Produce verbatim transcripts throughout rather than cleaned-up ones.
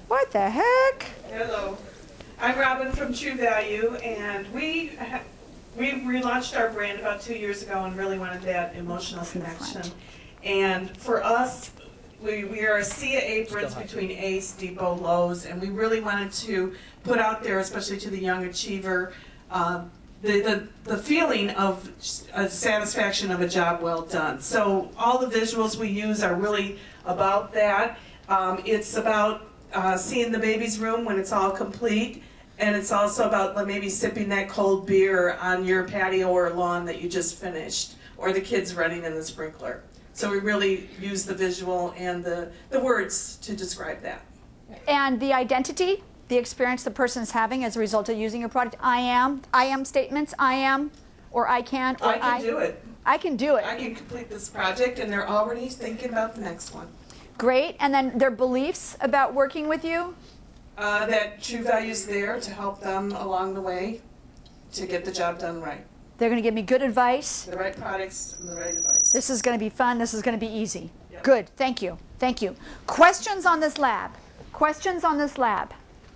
What the heck? Hello. I'm Robin from True Value, and we ha we relaunched our brand about two years ago and really wanted that emotional connection. And for us, we, we are a sea of aprons between Ace, Depot, Lowe's, and we really wanted to put out there, especially to the young achiever, um, the, the, the feeling of a satisfaction of a job well done. So all the visuals we use are really about that. Um, it's about uh, seeing the baby's room when it's all complete, and it's also about like, maybe sipping that cold beer on your patio or lawn that you just finished, or the kids running in the sprinkler. So we really use the visual and the, the words to describe that. And the identity, the experience the person is having as a result of using your product. I am, I am statements, I am, or I can, or I can I, do it. I can do it. I can complete this project, and they're already thinking about the next one. Great. And then their beliefs about working with you? Uh, that True Value is there to help them along the way to get the job done right. They're going to give me good advice. The right products and the right advice. This is going to be fun. This is going to be easy. Yep. Good. Thank you. Thank you. Questions on this lab? Questions on this lab?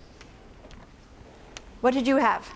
What did you have?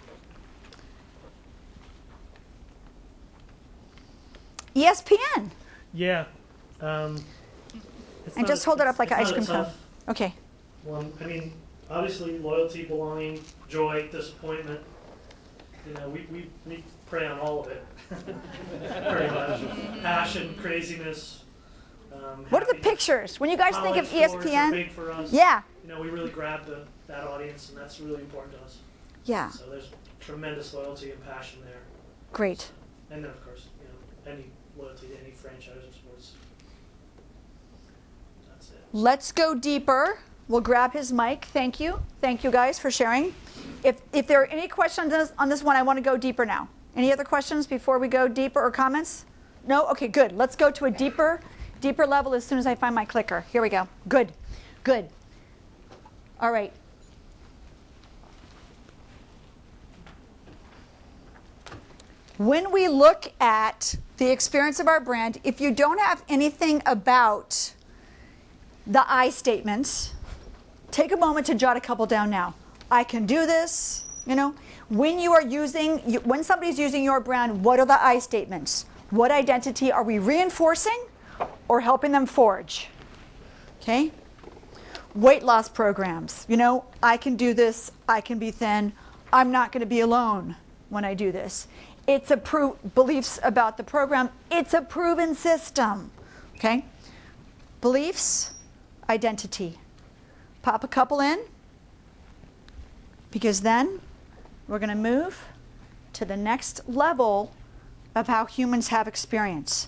E S P N. Yeah. Um, it's And not- just hold it up like an it's ice not cream a cone. tough Okay. one. I mean, obviously, loyalty, belonging, joy, disappointment. You know, we, we, we prey on all of it. Pretty much. Passion, craziness. Um, What are the happiness. pictures? When you guys think of College E S sports P are N? big for us. Yeah. You know, we really grab the, that audience, and that's really important to us. Yeah. So there's tremendous loyalty and passion there. Great. And then, of course, you know, any loyalty to any franchise or sports. That's it. Let's go deeper. We'll grab his mic. Thank you. Thank you guys for sharing. If, if there are any questions on this, on this one, I want to go deeper now. Any other questions before we go deeper or comments? No? Okay, good. Let's go to a deeper, deeper level as soon as I find my clicker. Here we go. Good. Good. All right. When we look at the experience of our brand, if you don't have anything about the I statements, take a moment to jot a couple down now. I can do this, you know. When you are using, when somebody's using your brand, what are the I statements? What identity are we reinforcing or helping them forge? Okay. Weight loss programs, you know, I can do this, I can be thin, I'm not going to be alone when I do this. It's a pro- beliefs about the program, it's a proven system, okay? Beliefs, identity. Pop a couple in, because then we're going to move to the next level of how humans have experience.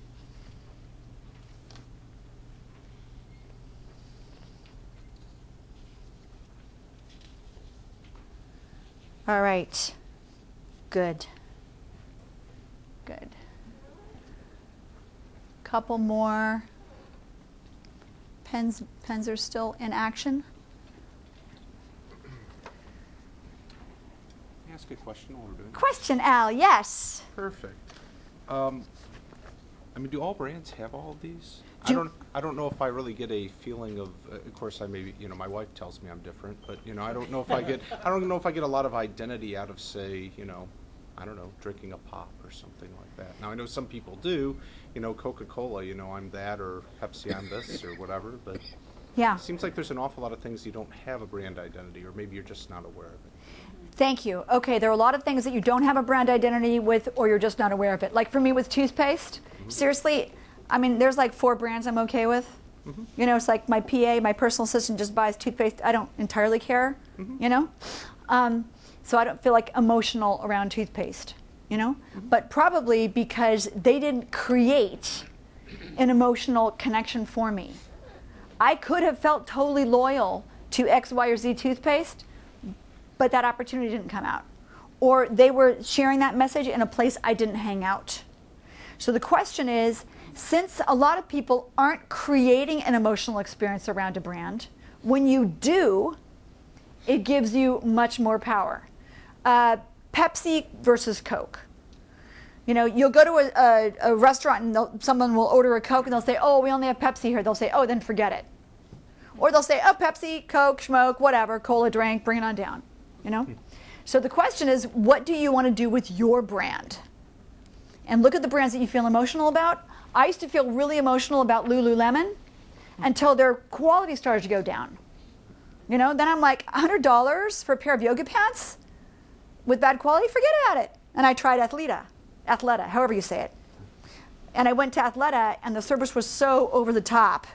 All right. Good. Good. Couple more. Pens, pens are still in action. Can I ask a question while we're doing it? Question, Al, yes. Perfect. Um, I mean, do all brands have all of these? Do- I don't. I don't know if I really get a feeling of. Uh, of course, I maybe. You know, my wife tells me I'm different, but you know, I don't know if I get. I don't know if I get a lot of identity out of, say, you know, I don't know, drinking a pop or something like that. Now I know some people do. You know, Coca-Cola. You know, I'm that, or Pepsi, I'm this, or whatever. But Yeah. it seems like there's an awful lot of things you don't have a brand identity, or maybe you're just not aware of it. Thank you. Okay, there are a lot of things that you don't have a brand identity with, or you're just not aware of it. Like for me with toothpaste, mm-hmm. seriously, I mean, there's like four brands I'm okay with. Mm-hmm. You know, it's like my P A, my personal assistant just buys toothpaste. I don't entirely care, mm-hmm. you know? Um, so I don't feel like emotional around toothpaste, you know? Mm-hmm. But probably because they didn't create an emotional connection for me. I could have felt totally loyal to X, Y, or Z toothpaste, but that opportunity didn't come out. Or they were sharing that message in a place I didn't hang out. So the question is, since a lot of people aren't creating an emotional experience around a brand, when you do, it gives you much more power. Uh, Pepsi versus Coke. You know, you'll go to a, a, a restaurant and someone will order a Coke and they'll say, oh, we only have Pepsi here. They'll say, oh, then forget it. Or they'll say, oh, Pepsi, Coke, Schmoke, whatever, cola drink, bring it on down, you know? So the question is, what do you want to do with your brand? And look at the brands that you feel emotional about. I used to feel really emotional about Lululemon until their quality started to go down. You know, then I'm like, one hundred dollars for a pair of yoga pants with bad quality? Forget about it. And I tried Athleta, Athleta, however you say it. And I went to Athleta, and the service was so over the top.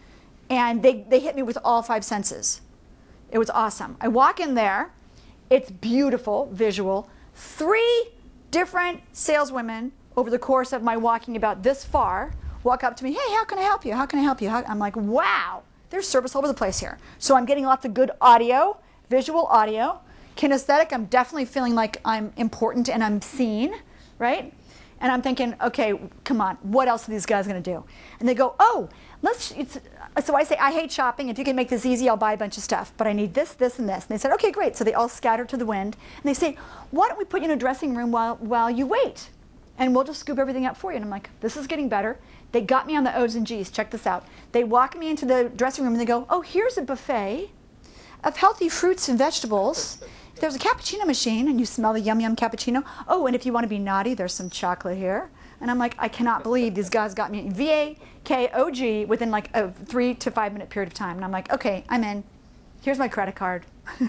And they, they hit me with all five senses. It was awesome. I walk in there. It's beautiful, visual. Three different saleswomen over the course of my walking about this far walk up to me, hey, how can I help you? How can I help you? How? I'm like, wow, there's service all over the place here. So I'm getting lots of good audio, visual audio. Kinesthetic, I'm definitely feeling like I'm important and I'm seen, right? And I'm thinking, okay, come on, what else are these guys going to do? And they go, oh, let's, it's, so I say, I hate shopping. If you can make this easy, I'll buy a bunch of stuff. But I need this, this, and this. And they said, okay, great. So they all scatter to the wind. And they say, why don't we put you in a dressing room while, while you wait? And we'll just scoop everything up for you. And I'm like, this is getting better. They got me on the O's and G's. Check this out. They walk me into the dressing room and they go, oh, here's a buffet of healthy fruits and vegetables. There's a cappuccino machine, and you smell the yum yum cappuccino. Oh, and if you want to be naughty, there's some chocolate here. And I'm like, I cannot believe these guys got me V A K O G within like a three to five minute period of time. And I'm like, okay, I'm in. Here's my credit card.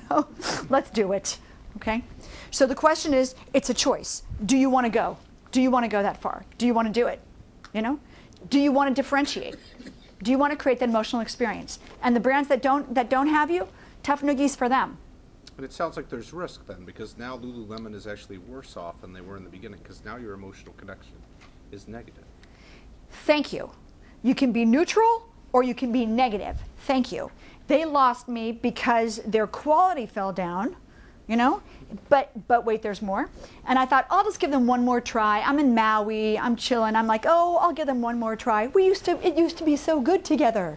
Let's do it. Okay? So the question is, it's a choice. Do you want to go? Do you want to go that far? Do you want to do it? You know? Do you want to differentiate? Do you want to create that emotional experience? And the brands that don't that don't have you, tough noogies for them. But it sounds like there's risk then, because now Lululemon is actually worse off than they were in the beginning, because now your emotional connection is negative. Thank you. You can be neutral or you can be negative. Thank you. They lost me because their quality fell down, you know, but but wait, there's more. And I thought, I'll just give them one more try. I'm in Maui, I'm chilling. I'm like, oh, I'll give them one more try. We used to, it used to be so good together.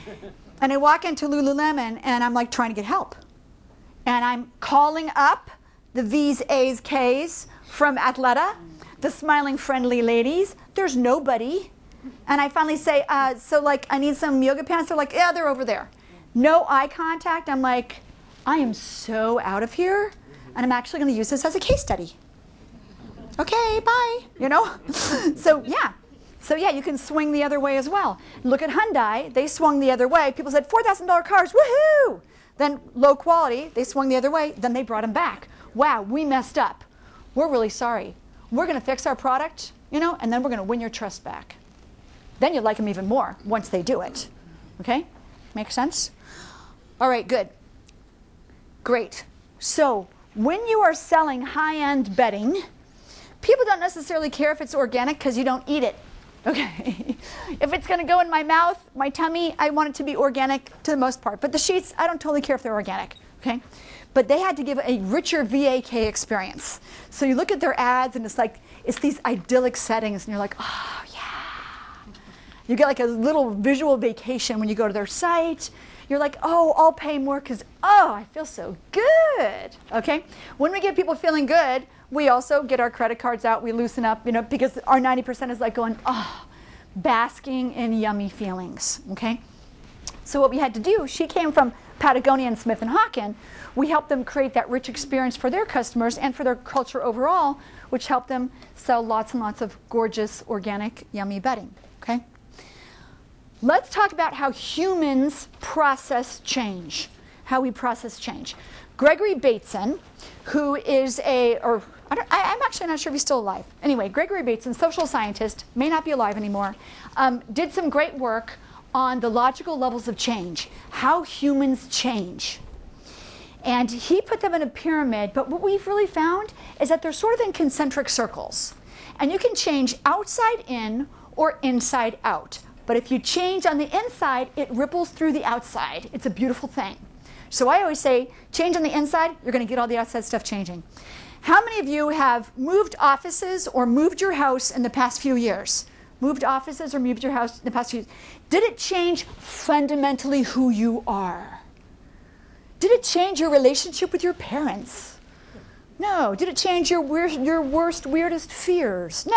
And I walk into Lululemon and I'm like trying to get help. And I'm calling up the V's, A's, K's from Athleta, the smiling, friendly ladies. There's nobody. And I finally say, uh, so like, I need some yoga pants. They're like, yeah, they're over there. No eye contact. I'm like, I am so out of here. And I'm actually going to use this as a case study. Okay, bye. You know? So, yeah. So, yeah, you can swing the other way as well. Look at Hyundai. They swung the other way. People said, four thousand dollar cars, woohoo! Then low quality, they swung the other way, then they brought them back. Wow, we messed up. We're really sorry. We're going to fix our product, you know, and then we're going to win your trust back. Then you'll like them even more once they do it. Okay? Make sense? All right, good. Great. So when you are selling high-end bedding, people don't necessarily care if it's organic because you don't eat it. Okay, if it's going to go in my mouth, my tummy, I want it to be organic to the most part. But the sheets, I don't totally care if they're organic. Okay, but they had to give a richer V A K experience. So you look at their ads, and it's like it's these idyllic settings, and you're like, oh yeah. You get like a little visual vacation when you go to their site. You're like, oh, I'll pay more because oh, I feel so good. Okay, when we get people feeling good, we also get our credit cards out, we loosen up, you know, because our ninety percent is like going, oh, basking in yummy feelings, okay? So what we had to do, she came from Patagonia and Smith and Hawken. We helped them create that rich experience for their customers and for their culture overall, which helped them sell lots and lots of gorgeous, organic, yummy bedding, okay? Let's talk about how humans process change, how we process change. Gregory Bateson, who is a, or I don't, I, I'm actually not sure if he's still alive. Anyway, Gregory Bateson, social scientist, may not be alive anymore, um, did some great work on the logical levels of change, how humans change. And he put them in a pyramid, but what we've really found is that they're sort of in concentric circles. And you can change outside in or inside out. But if you change on the inside, it ripples through the outside. It's a beautiful thing. So I always say, change on the inside, you're going to get all the outside stuff changing. How many of you have moved offices or moved your house in the past few years? Moved offices or moved your house in the past few years? Did it change fundamentally who you are? Did it change your relationship with your parents? No. Did it change your, weir- your worst, weirdest fears? No.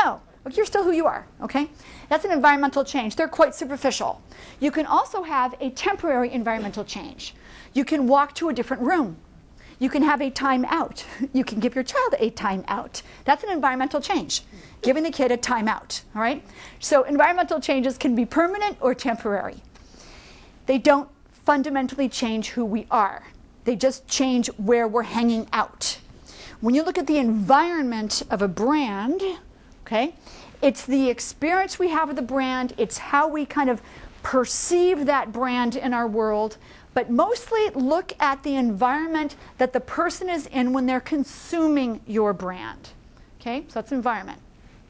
but you're still who you are, okay? That's an environmental change. They're quite superficial. You can also have a temporary environmental change. You can walk to a different room. You can have a time out. You can give your child a time out. That's an environmental change, giving the kid a time out, all right? So environmental changes can be permanent or temporary. They don't fundamentally change who we are. They just change where we're hanging out. When you look at the environment of a brand, okay, it's the experience we have with the brand, it's how we kind of perceive that brand in our world, but mostly look at the environment that the person is in when they're consuming your brand. Okay, so that's environment.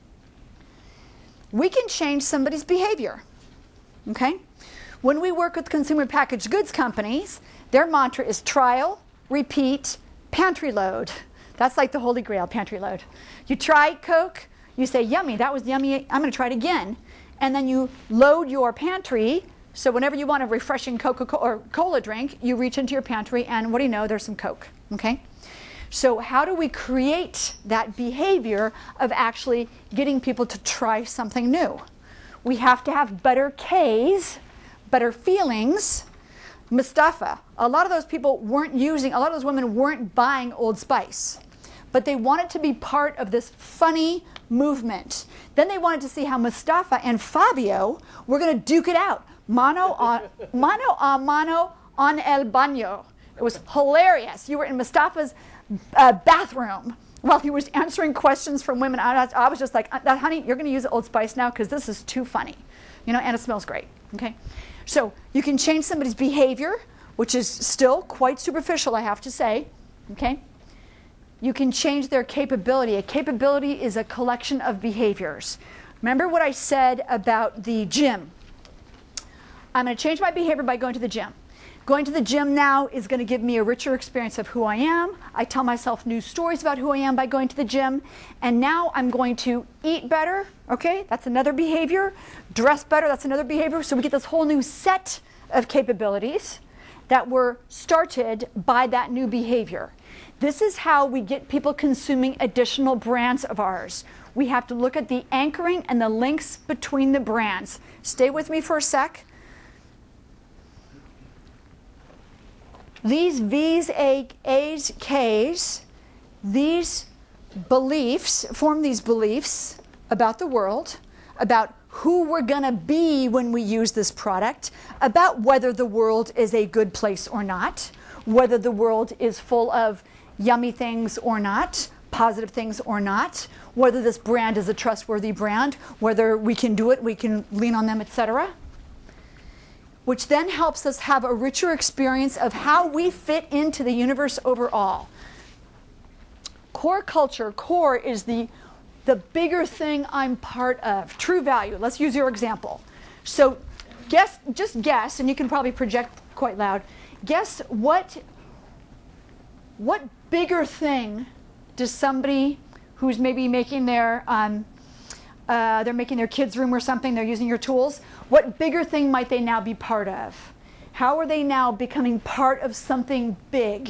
We can change somebody's behavior. Okay? When we work with consumer packaged goods companies, their mantra is trial, repeat, pantry load. That's like the holy grail, pantry load. You try Coke, you say, yummy, that was yummy, I'm going to try it again. And then you load your pantry, so whenever you want a refreshing Coca-Cola or cola drink, you reach into your pantry and what do you know, there's some Coke, okay? So how do we create that behavior of actually getting people to try something new? We have to have better Ks, better feelings. Mustafa, a lot of those people weren't using, a lot of those women weren't buying Old Spice, but they wanted to be part of this funny movement. Then they wanted to see how Mustafa and Fabio were going to duke it out. Mano on, mano a mano on el baño. It was hilarious. You were in Mustafa's uh, bathroom while he was answering questions from women. I, I was just like, uh, honey, you're going to use Old Spice now because this is too funny. You know, and it smells great. Okay? So you can change somebody's behavior, which is still quite superficial, I have to say. Okay? You can change their capability. A capability is a collection of behaviors. Remember what I said about the gym. I'm going to change my behavior by going to the gym. Going to the gym now is going to give me a richer experience of who I am. I tell myself new stories about who I am by going to the gym. And now I'm going to eat better. Okay, that's another behavior. Dress better, that's another behavior. So we get this whole new set of capabilities that were started by that new behavior. This is how we get people consuming additional brands of ours. We have to look at the anchoring and the links between the brands. Stay with me for a sec. These V's, A, A's, K's, these beliefs, form these beliefs about the world, about who we're going to be when we use this product, about whether the world is a good place or not, whether the world is full of yummy things or not, positive things or not, whether this brand is a trustworthy brand, whether we can do it, we can lean on them, et cetera. Which then helps us have a richer experience of how we fit into the universe overall. Core culture, core is the, the bigger thing I'm part of. True value, let's use your example. So guess, just guess, and you can probably project quite loud, guess what, what bigger thing does somebody who's maybe making their, um, uh, they're making their kids' room or something, they're using your tools, what bigger thing might they now be part of? How are they now becoming part of something big?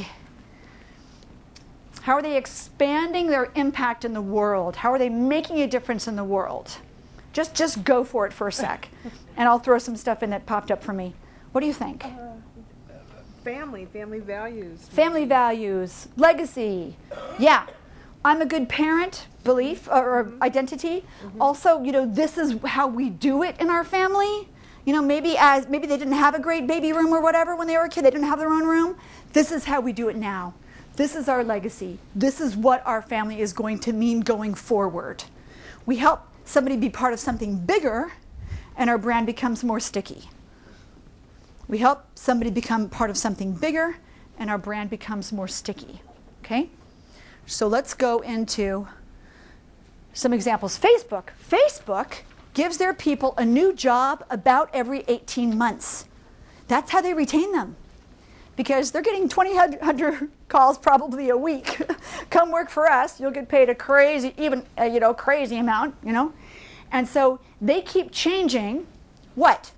How are they expanding their impact in the world? How are they making a difference in the world? Just, just go for it for a sec. And I'll throw some stuff in that popped up for me. What do you think? Uh, family, family values. Family values, legacy. Yeah. I'm a good parent, belief or Mm-hmm. identity. Mm-hmm. Also, you know, this is how we do it in our family. You know, maybe as maybe they didn't have a great baby room or whatever when they were a kid, they didn't have their own room. This is how we do it now. This is our legacy. This is what our family is going to mean going forward. We help somebody be part of something bigger and our brand becomes more sticky. We help somebody become part of something bigger and our brand becomes more sticky. Okay? So let's go into some examples. Facebook. Facebook gives their people a new job about every eighteen months. That's how they retain them. Because they're getting twenty hundred calls probably a week. Come work for us, you'll get paid a crazy, even, uh, you know, crazy amount, you know. And so they keep changing what?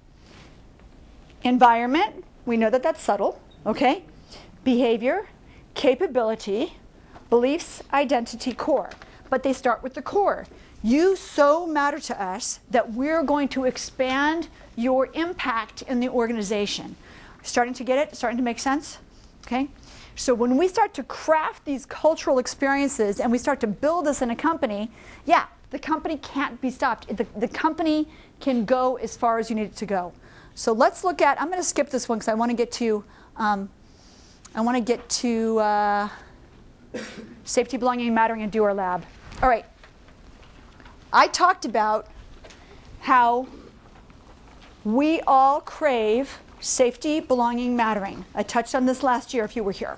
Environment, we know that that's subtle, okay? Behavior, capability, beliefs, identity, core. But they start with the core. You so matter to us that we're going to expand your impact in the organization. Starting to get it? Starting to make sense? Okay? So when we start to craft these cultural experiences and we start to build this in a company, yeah, the company can't be stopped. The, the company can go as far as you need it to go. So let's look at, I'm going to skip this one because I want to get to, um, I want to get to uh, safety, belonging, mattering, and doer lab. All right. I talked about how we all crave safety, belonging, mattering. I touched on this last year if you were here.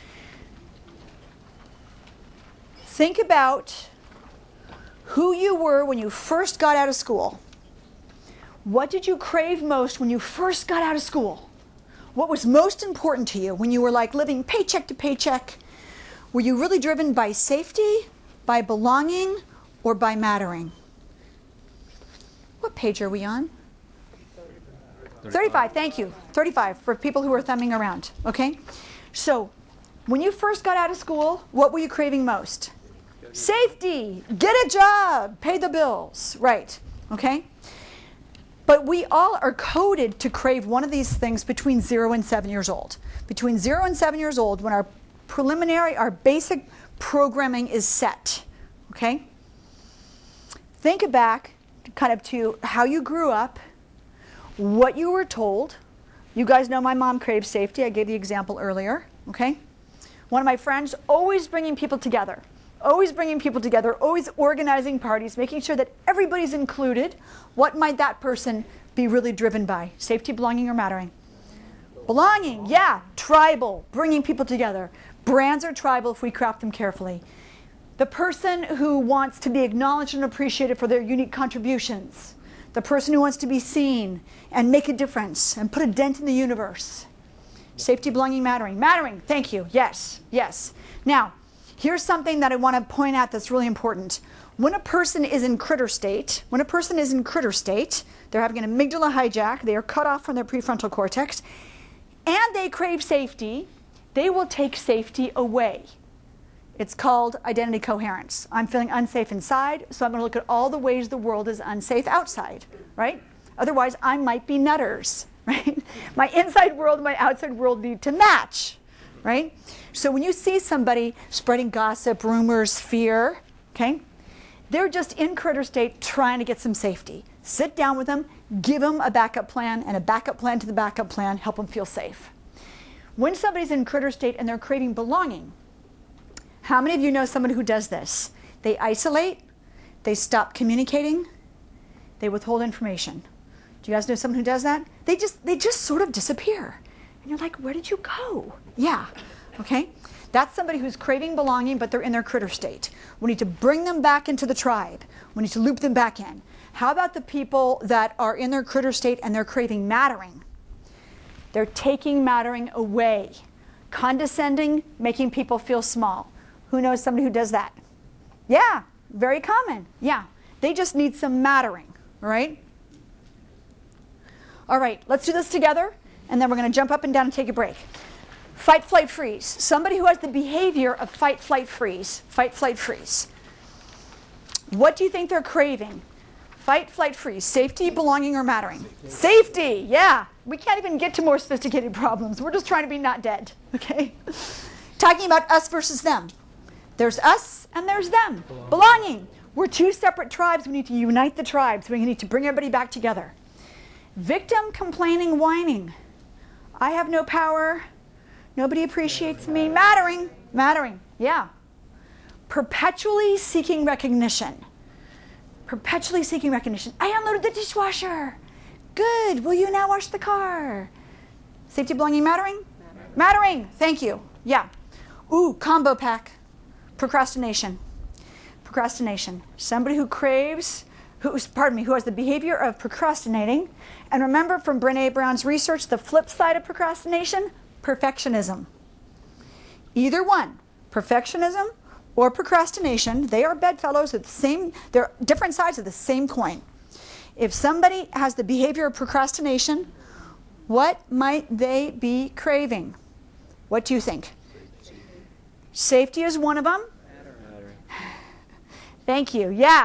Think about who you were when you first got out of school. What did you crave most when you first got out of school? What was most important to you when you were like living paycheck to paycheck? Were you really driven by safety, by belonging, or by mattering? What page are we on? thirty-five, thank you. thirty-five for people who are thumbing around, okay? So, when you first got out of school, what were you craving most? Safety, get a job, pay the bills, right, okay? But we all are coded to crave one of these things between zero and seven years old. Between zero and seven years old, when our preliminary, our basic programming is set, okay? Think back kind of to how you grew up, what you were told. You guys know my mom craves safety. I gave the example earlier, okay? One of my friends, always bringing people together. Always bringing people together, always organizing parties, making sure that everybody's included. What might that person be really driven by? Safety, belonging, or mattering? Belonging, yeah. Tribal, bringing people together. Brands are tribal if we craft them carefully. The person who wants to be acknowledged and appreciated for their unique contributions. The person who wants to be seen and make a difference and put a dent in the universe. Safety, belonging, mattering. Mattering, thank you. Yes, yes. Now, here's something that I want to point out that's really important. When a person is in critter state, when a person is in critter state, they're having an amygdala hijack, they are cut off from their prefrontal cortex, and they crave safety, they will take safety away. It's called identity coherence. I'm feeling unsafe inside, so I'm going to look at all the ways the world is unsafe outside, right? Otherwise, I might be nutters, right? My inside world and my outside world need to match, right? So when you see somebody spreading gossip, rumors, fear, okay, they're just in critter state trying to get some safety. Sit down with them, give them a backup plan, and a backup plan to the backup plan, help them feel safe. When somebody's in critter state and they're craving belonging, how many of you know someone who does this? They isolate, they stop communicating, they withhold information. Do you guys know someone who does that? They just, they just sort of disappear. And you're like, where did you go? Yeah, okay? That's somebody who's craving belonging, but they're in their critter state. We need to bring them back into the tribe. We need to loop them back in. How about the people that are in their critter state and they're craving mattering? They're taking mattering away. Condescending, making people feel small. Who knows somebody who does that? Yeah, very common. Yeah, they just need some mattering, all right? All right, let's do this together, and then we're going to jump up and down and take a break. Fight, flight, freeze. Somebody who has the behavior of fight, flight, freeze. Fight, flight, freeze. What do you think they're craving? Fight, flight, freeze. Safety, belonging, or mattering? Safety. Safety, yeah. We can't even get to more sophisticated problems. We're just trying to be not dead, okay? Talking about us versus them. There's us and there's them. Belonging. Belonging. We're two separate tribes. We need to unite the tribes. We need to bring everybody back together. Victim, complaining, whining. I have no power. Nobody appreciates me. Mattering. Mattering. Yeah. Perpetually seeking recognition. Perpetually seeking recognition. I unloaded the dishwasher. Good. Will you now wash the car? Safety, belonging, mattering? Mattering. Mattering. Thank you. Yeah. Ooh, combo pack. Procrastination. Procrastination. Somebody who craves, who, pardon me, who has the behavior of procrastinating. And remember from Brené Brown's research, the flip side of procrastination, perfectionism. Either one, perfectionism or procrastination, they are bedfellows at the same, they're different sides of the same coin. If somebody has the behavior of procrastination, what might they be craving? What do you think? Safety is one of them. Thank you. Yeah.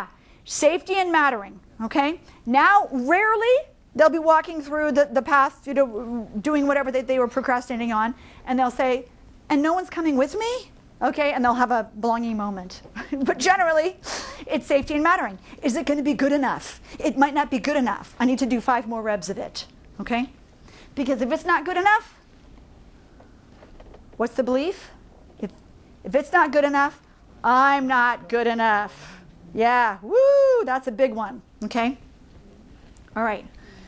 Safety and mattering, okay? Now, rarely, they'll be walking through the, the path, you know, doing whatever they, they were procrastinating on, and they'll say, and no one's coming with me? Okay, and they'll have a belonging moment. But generally, it's safety and mattering. Is it going to be good enough? It might not be good enough. I need to do five more reps of it, okay? Because if it's not good enough, what's the belief? If, if it's not good enough, I'm not good enough. Yeah, woo, that's a big one, okay? All right.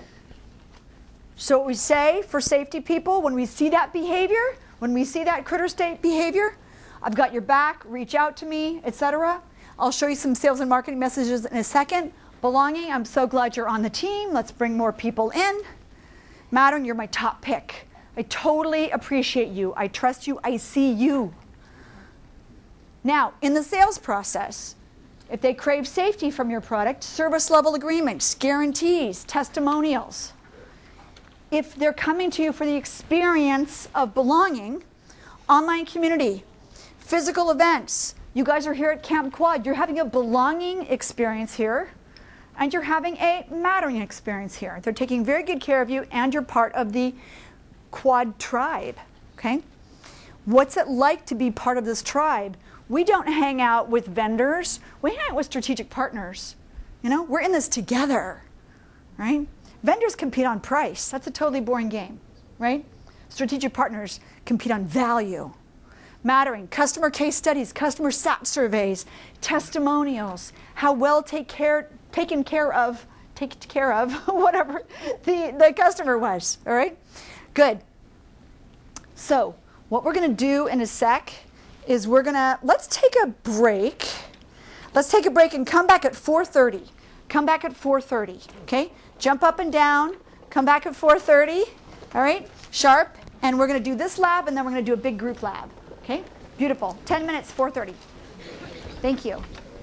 So what we say for safety people, when we see that behavior, when we see that critter state behavior, I've got your back, reach out to me, et cetera. I'll show you some sales and marketing messages in a second. Belonging, I'm so glad you're on the team. Let's bring more people in. Mattering, you're my top pick. I totally appreciate you. I trust you. I see you. Now, in the sales process, if they crave safety from your product, service level agreements, guarantees, testimonials. If they're coming to you for the experience of belonging, online community, physical events. You guys are here at Camp Quad. You're having a belonging experience here, and you're having a mattering experience here. They're taking very good care of you, and you're part of the Quad tribe, okay? What's it like to be part of this tribe? We don't hang out with vendors. We hang out with strategic partners. You know, we're in this together, right? Vendors compete on price. That's a totally boring game, right? Strategic partners compete on value. Mattering, customer case studies, customer sat surveys, testimonials, how well take care, taken care of, taken care of, whatever the, the customer was, all right? Good. So what we're gonna do in a sec is we're gonna, let's take a break. Let's take a break and come back at four thirty. Come back at four thirty, okay? Jump up and down, come back at four thirty, all right? Sharp, and we're gonna do this lab, and then we're gonna do a big group lab. Okay, beautiful. ten minutes, four thirty. Thank you.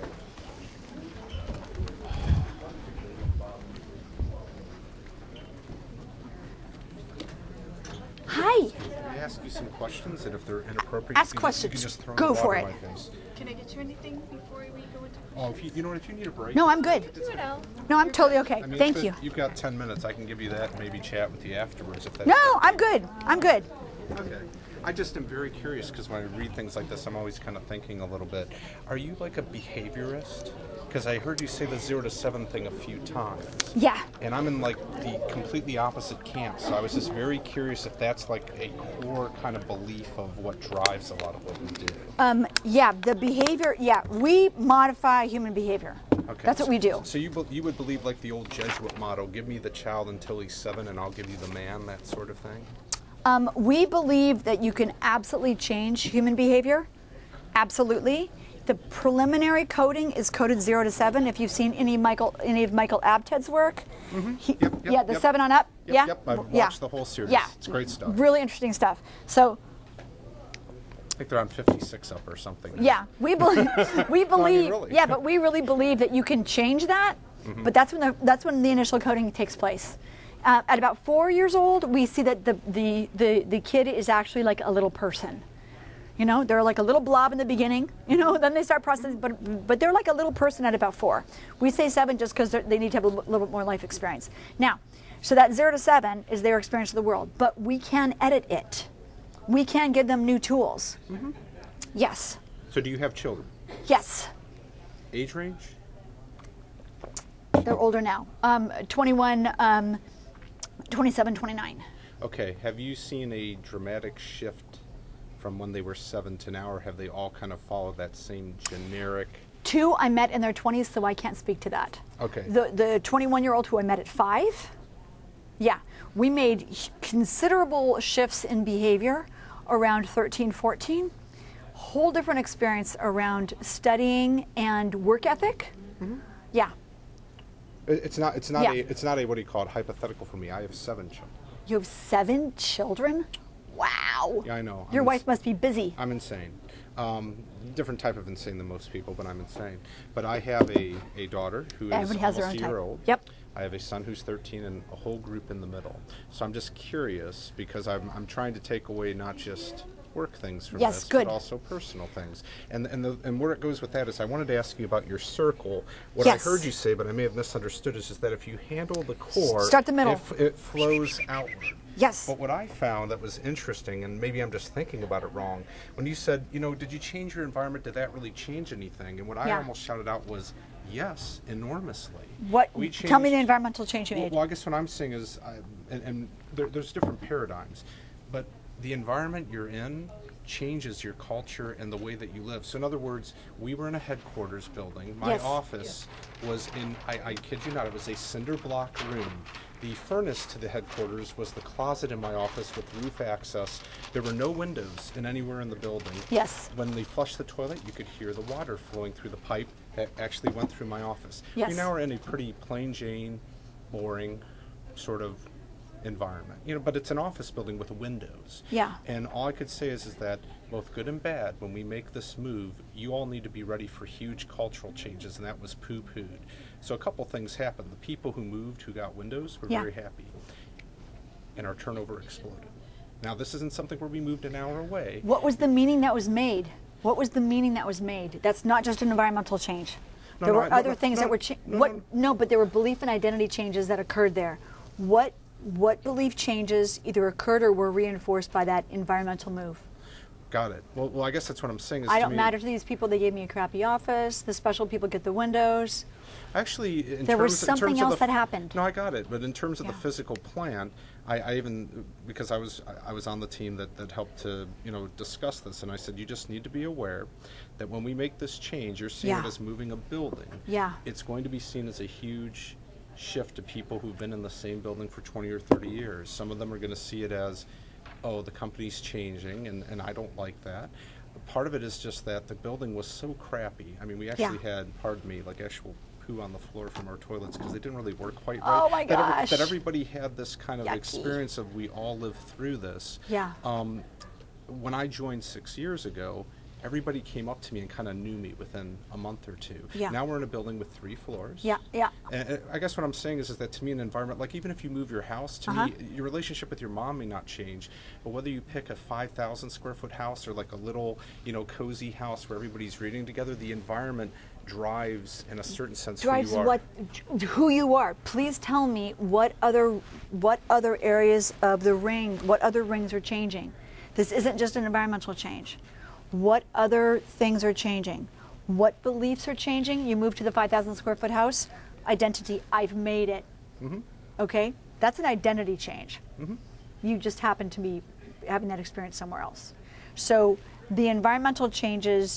Hi. Can I ask you some questions, and if they're inappropriate, Ask you can questions. Just, you can just throw Go water for in it. my face. Can I get you anything before we go into Oh, if you, you know what? If you need a break. No, I'm good. do it out? No, I'm totally okay. I mean, Thank if you. it- You've got ten minutes. I can give you that and maybe chat with you afterwards if that's. No, I'm good. I'm good. Okay. I just am very curious because when I read things like this, I'm always kind of thinking a little bit. Are you like a behaviorist? Because I heard you say the zero to seven thing a few times. Yeah. And I'm in like the completely opposite camp, so I was just very curious if that's like a core kind of belief of what drives a lot of what we do. Um, yeah, the behavior, yeah, we modify human behavior. Okay. That's what we do. So you be- you would believe like the old Jesuit motto, give me the child until he's seven and I'll give you the man, that sort of thing? Um, we believe that you can absolutely change human behavior. Absolutely. The preliminary coding is coded zero to seven. If you've seen any Michael, any of Michael Abted's work, Mm-hmm. he, Yep, yep, yeah, the yep. seven on up, Yep, yeah, yep, I've yeah, watched the whole series. yeah, It's great stuff. really interesting stuff. So, I think they're on fifty-six up or something. yeah, we believe, we believe, really. yeah, but we really believe that you can change that. Mm-hmm. But that's when the that's when the initial coding takes place. Uh, at about four years old, we see that the, the the the kid is actually like a little person. You know, they're like a little blob in the beginning, you know, then they start processing, but but they're like a little person at about four. We say seven just because they need to have a little, little bit more life experience. Now, so that zero to seven is their experience of the world, but we can edit it. We can give them new tools. Mm-hmm. Yes. So do you have children? Yes. Age range? They're older now. Um, twenty-one, um, twenty-seven, twenty-nine. Okay, have you seen a dramatic shift from when they were seven to now, or have they all kind of followed that same generic? Two I met in their twenties, so I can't speak to that. Okay. The the twenty-one-year-old who I met at five, yeah, we made h- considerable shifts in behavior around thirteen, fourteen. Whole different experience around studying and work ethic. Mm-hmm. Yeah, It- It's not. It's not Yeah. a. It's not a. What do you call it? Hypothetical for me. I have seven children. you have seven children. Wow. Yeah, I know. Your I'm wife ins- must be busy. I'm insane. Um, different type of insane than most people, but I'm insane. But I have a, a daughter who is Everybody has their almost own a year type. old. Yep. I have a son who's thirteen and a whole group in the middle. So I'm just curious because I'm I'm trying to take away not just work things from Yes, this, good. but also personal things. And and the, and where it goes with that is, I wanted to ask you about your circle. What Yes. I heard you say, but I may have misunderstood, is, is that if you handle the core, Start the middle. It, f- it flows outward. Yes. But what I found that was interesting, and maybe I'm just thinking about it wrong, when you said, you know, did you change your environment? Did that really change anything? And what I Yeah. almost shouted out was, yes, enormously. What? We Tell me the changed- environmental change you well, made. well, I guess what I'm saying is, I, and, and there, there's different paradigms, but the environment you're in changes your culture and the way that you live. So in other words, we were in a headquarters building. My Yes. office was in, I, I kid you not, it was a cinder block room. The furnace to the headquarters was the closet in my office with roof access. There were no windows in anywhere in the building. Yes. When they flushed the toilet, you could hear the water flowing through the pipe that actually went through my office. Yes. We now are in a pretty plain Jane, boring sort of environment. You know, but it's an office building with windows. Yeah. And all I could say is, is that both good and bad, when we make this move, you all need to be ready for huge cultural changes, and that was poo-pooed. So a couple things happened. The people who moved, who got windows, were Yeah. very happy, and our turnover exploded. Now, this isn't something where we moved an hour away. What was the meaning that was made? What was the meaning that was made? That's not just an environmental change. No, there no, were I- no, other no, things no, that were cha- no, what no. no, but there were belief and identity changes that occurred there. What what belief changes either occurred or were reinforced by that environmental move? Got it. Well, well, I guess that's what I'm saying. Is I to don't me, matter to these people. They gave me a crappy office. The special people get the windows. Actually, in There was terms, in something terms of else the, that happened. No, I got it. But in terms of the Yeah. physical plan, I, I even because I was I, I was on the team that, that helped to you know discuss this, and I said you just need to be aware that when we make this change, you're seeing it Yeah. as moving a building. Yeah. It's going to be seen as a huge shift to people who've been in the same building for twenty or thirty years. Some of them are going to see it as, oh, the company's changing, and, and I don't like that. Part of it is just that the building was so crappy. I mean, we actually Yeah. had, pardon me, like actual poo on the floor from our toilets because they didn't really work quite right. Oh my that every- gosh. that everybody had this kind of Yucky. experience of we all lived through this. Yeah. Um, when I joined six years ago, everybody came up to me and kind of knew me within a month or two. Yeah. Now we're in a building with three floors. Yeah, yeah. And uh, I guess what I'm saying is, is that to me, an environment, like even if you move your house, to Uh-huh. me, your relationship with your mom may not change, but whether you pick a five thousand square foot house or like a little, you know, cozy house where everybody's reading together, the environment drives, in a certain sense, Drives who you are. what who you are. Please tell me what other what other areas of the ring, what other rings are changing. This isn't just an environmental change. What other things are changing? What beliefs are changing? You move to the five thousand square foot house, identity, I've made it. Mm-hmm. Okay? That's an identity change. Mhm. You just happen to be having that experience somewhere else. So the environmental changes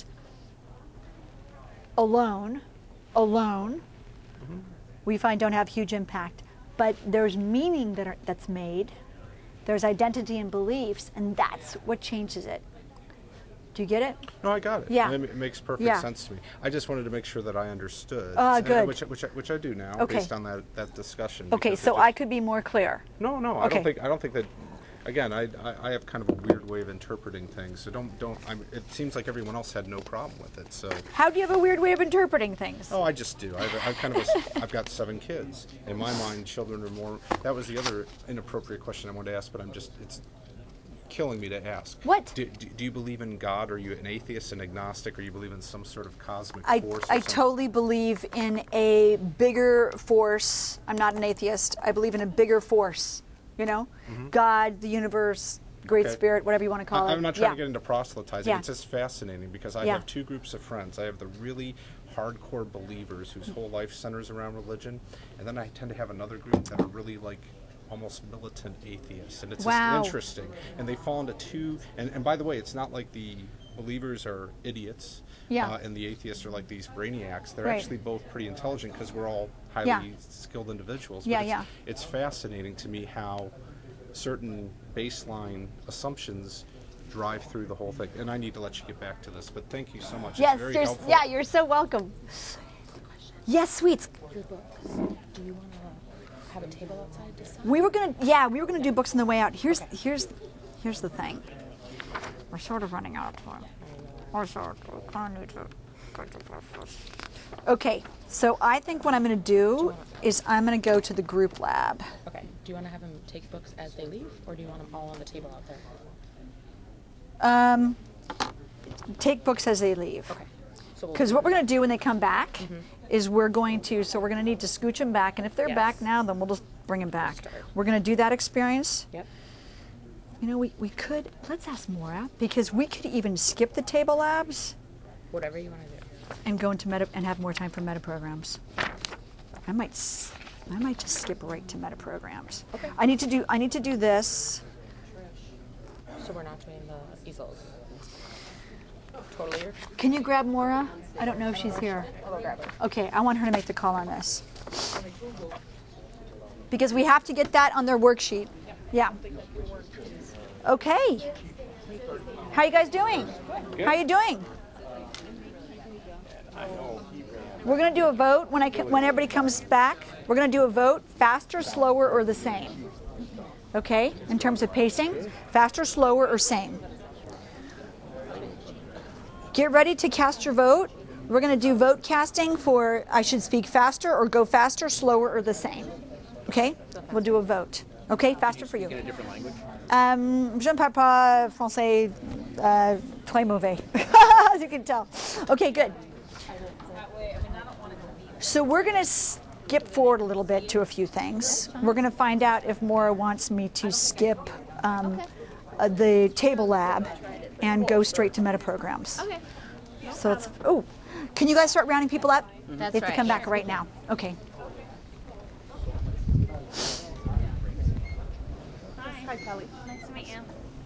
alone, alone, we find don't have huge impact. But there's meaning that are, that's made, there's identity and beliefs, and that's what changes it. Do you get it? No, I got it. Yeah. It, it makes perfect Yeah. sense to me. I just wanted to make sure that I understood. Ah, and- good. Which, which, I- which I do now, Okay. based on that, that discussion. Okay, because it so just- I could be more clear. No, no, I Okay. don't think. I don't think that. Again, I, I, I have kind of a weird way of interpreting things. So don't don't. I'm, it seems like everyone else had no problem with it. So. How do you have a weird way of interpreting things? Oh, I just do. I've, I've kind of. A, I've got seven kids. In my mind, children are more. That was the other inappropriate question I wanted to ask, but I'm just. It's killing me to ask. What? Do, do, do you believe in God? Are you an atheist, an agnostic, or you believe in some sort of cosmic I, force? or I something? totally believe in a bigger force. I'm not an atheist. I believe in a bigger force. You know, God, the universe, Great Okay. Spirit, whatever you want to call I, it. I'm not trying yeah. to get into proselytizing. Yeah. It's just fascinating because I Yeah. have two groups of friends. I have the really hardcore believers whose whole life centers around religion, and then I tend to have another group that are really like almost militant atheists, and it's Wow. just interesting. And they fall into two. And, and by the way, it's not like the believers are idiots, Yeah. uh, and the atheists are like these brainiacs. They're Right. actually both pretty intelligent because we're all highly Yeah. skilled individuals. Yeah, but it's, yeah. it's fascinating to me how certain baseline assumptions drive through the whole thing. And I need to let you get back to this, but thank you so much. Yes, it's very you're, helpful. yeah, you're so welcome. Yes, sweets. Your books. Do you want to have a table outside to sign? We were gonna, yeah, we were gonna do books on the way out. Here's, Okay. here's, here's the thing. We're sort of running out of time. We're sort of, kind of need to get to breakfast. Okay, so I think what I'm gonna do is I'm gonna go to the group lab. Okay. Do you want to have them take books as they leave, or do you want them all on the table out there? Um, take books as they leave. Okay. So we'll Because what we're going to do when they come back Mm-hmm. is we're going to, so we're going to need to scooch them back, and if they're Yes. back now, then we'll just bring them back. Start. We're going to do that experience. Yep. You know, we, we could, let's ask Maura, because we could even skip the table labs Whatever you want to do. and go into meta and have more time for meta programs. I might, s- I might just skip right to meta programs. Okay. I need to do, I need to do this. So we're not doing the easels. Totally. yours? Can you grab Maura? I don't know if she's here. I'll go grab her. Okay, I want her to make the call on this. Because we have to get that on their worksheet. Yeah. Okay. How you guys doing? How you doing? We're going to do a vote when I ca- when everybody comes back. We're going to do a vote, faster, slower, or the same. Okay? In terms of pacing, faster, slower, or same. Get ready to cast your vote. We're going to do vote casting for I should speak faster or go faster, slower, or the same. Okay? We'll do a vote. Okay? Faster for you. In a different language? Um, je ne parle pas français uh, très mauvais, as you can tell. Okay, good. So we're going to skip forward a little bit to a few things. We're going to find out if Maura wants me to skip um, uh, the table lab and go straight to meta programs. Okay. So it's, oh, can you guys start rounding people up? That's They have to right. come back right now. Okay. Hi, Kelly. Nice to meet you.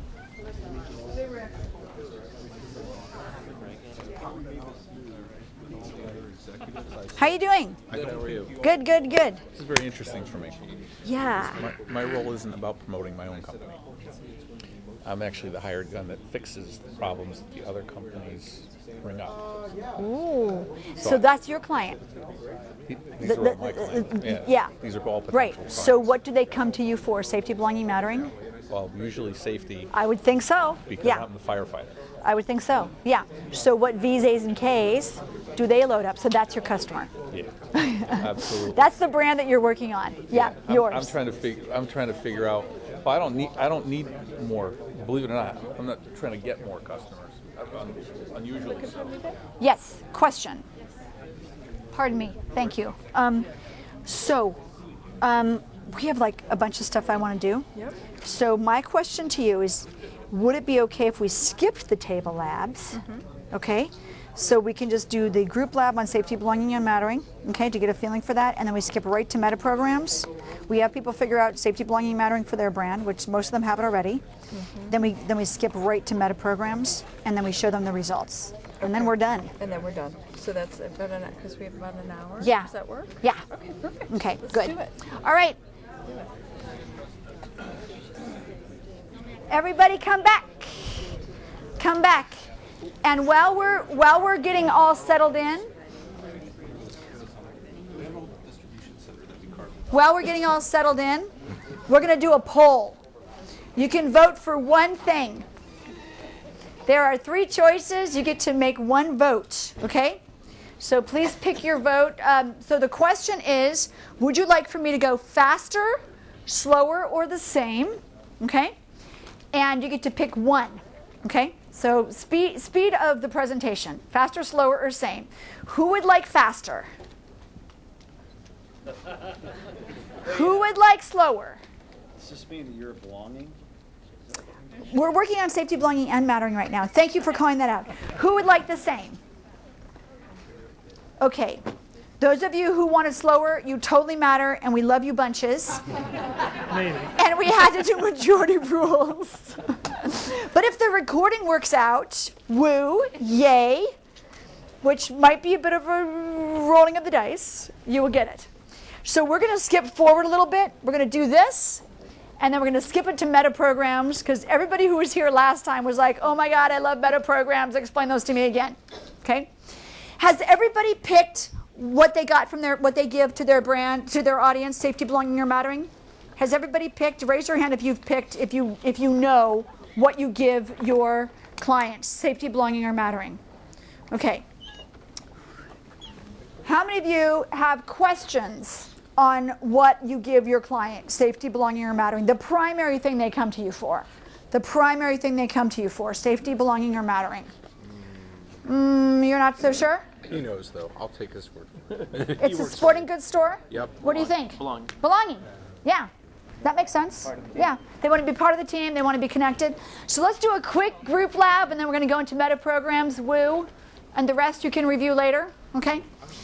How you doing? Good, how are you? Good, good, good. This is very interesting for me. Yeah. My, my role isn't about promoting my own company. I'm actually the hired gun that fixes the problems that the other companies bring up. Ooh. So that's your client. These The- are all the- my the- clients. the- yeah. These are all potential Right. clients. So what do they come to you for? Safety, belonging, mattering? Well, usually safety, I would think so. because Yeah. I'm the firefighter. I would think so. Yeah. So what V's, A's, and K's do they load up? So that's your customer. Yeah, absolutely. That's the brand that you're working on. Yeah, I'm, yours. I'm trying to figure. I'm trying to figure out. Well, I don't need. I don't need more. Believe it or not, I'm not trying to get more customers. Un- Unusually so. Yes. Question. Pardon me. Thank you. Um, so, um, we have like a bunch of stuff I want to do. Yep. So my question to you is, would it be okay if we skipped the table labs? Okay. So we can just do the group lab on safety, belonging, and mattering, okay, to get a feeling for that, and then we skip right to meta programs. We have people figure out safety, belonging, and mattering for their brand, which most of them have it already. Then we then we skip right to meta programs, and then we show them the results, and then we're done. And then we're done. So that's about an, because we have about an hour? Yeah. Does that work? Yeah. Okay, perfect. Okay. Let's Good. do it. All right. Everybody, come back. Come back. And while we're while we're getting all settled in, while we're getting all settled in, we're going to do a poll. You can vote for one thing. There are three choices. You get to make one vote. Okay? So please pick your vote. Um, so the question is, would you like for me to go faster, slower, or the same? Okay? And you get to pick one. Okay? So speed speed of the presentation, faster, slower, or same. Who would like faster? Who would like slower? Does this mean that you're belonging? We're working on safety, belonging, and mattering right now. Thank you for calling that out. Who would like the same? Okay. Those of you who wanted slower, you totally matter, and we love you bunches. Maybe. And we had to do majority rules. But if the recording works out, woo, yay, which might be a bit of a rolling of the dice, you will get it. So we're going to skip forward a little bit. We're going to do this, and then we're going to skip it to meta programs, because everybody who was here last time was like, oh my God, I love meta programs. Explain those to me again. Okay? Has everybody picked what they got from their, what they give to their brand, to their audience, safety, belonging, or mattering? Has everybody picked? Raise your hand if you've picked, if you if you know what you give your clients, safety, belonging, or mattering. Okay. How many of you have questions on what you give your client, safety, belonging, or mattering? The primary thing they come to you for. The primary thing they come to you for, safety, belonging, or mattering. Mm, you're not so sure? He knows, though. I'll take his word for it. It's a sporting goods store? Yep. What do you think? Belonging. Belonging. Yeah. That makes sense. Yeah. They want to be part of the team. They want to be connected. So let's do a quick group lab, and then we're going to go into meta programs, woo, and the rest you can review later. Okay?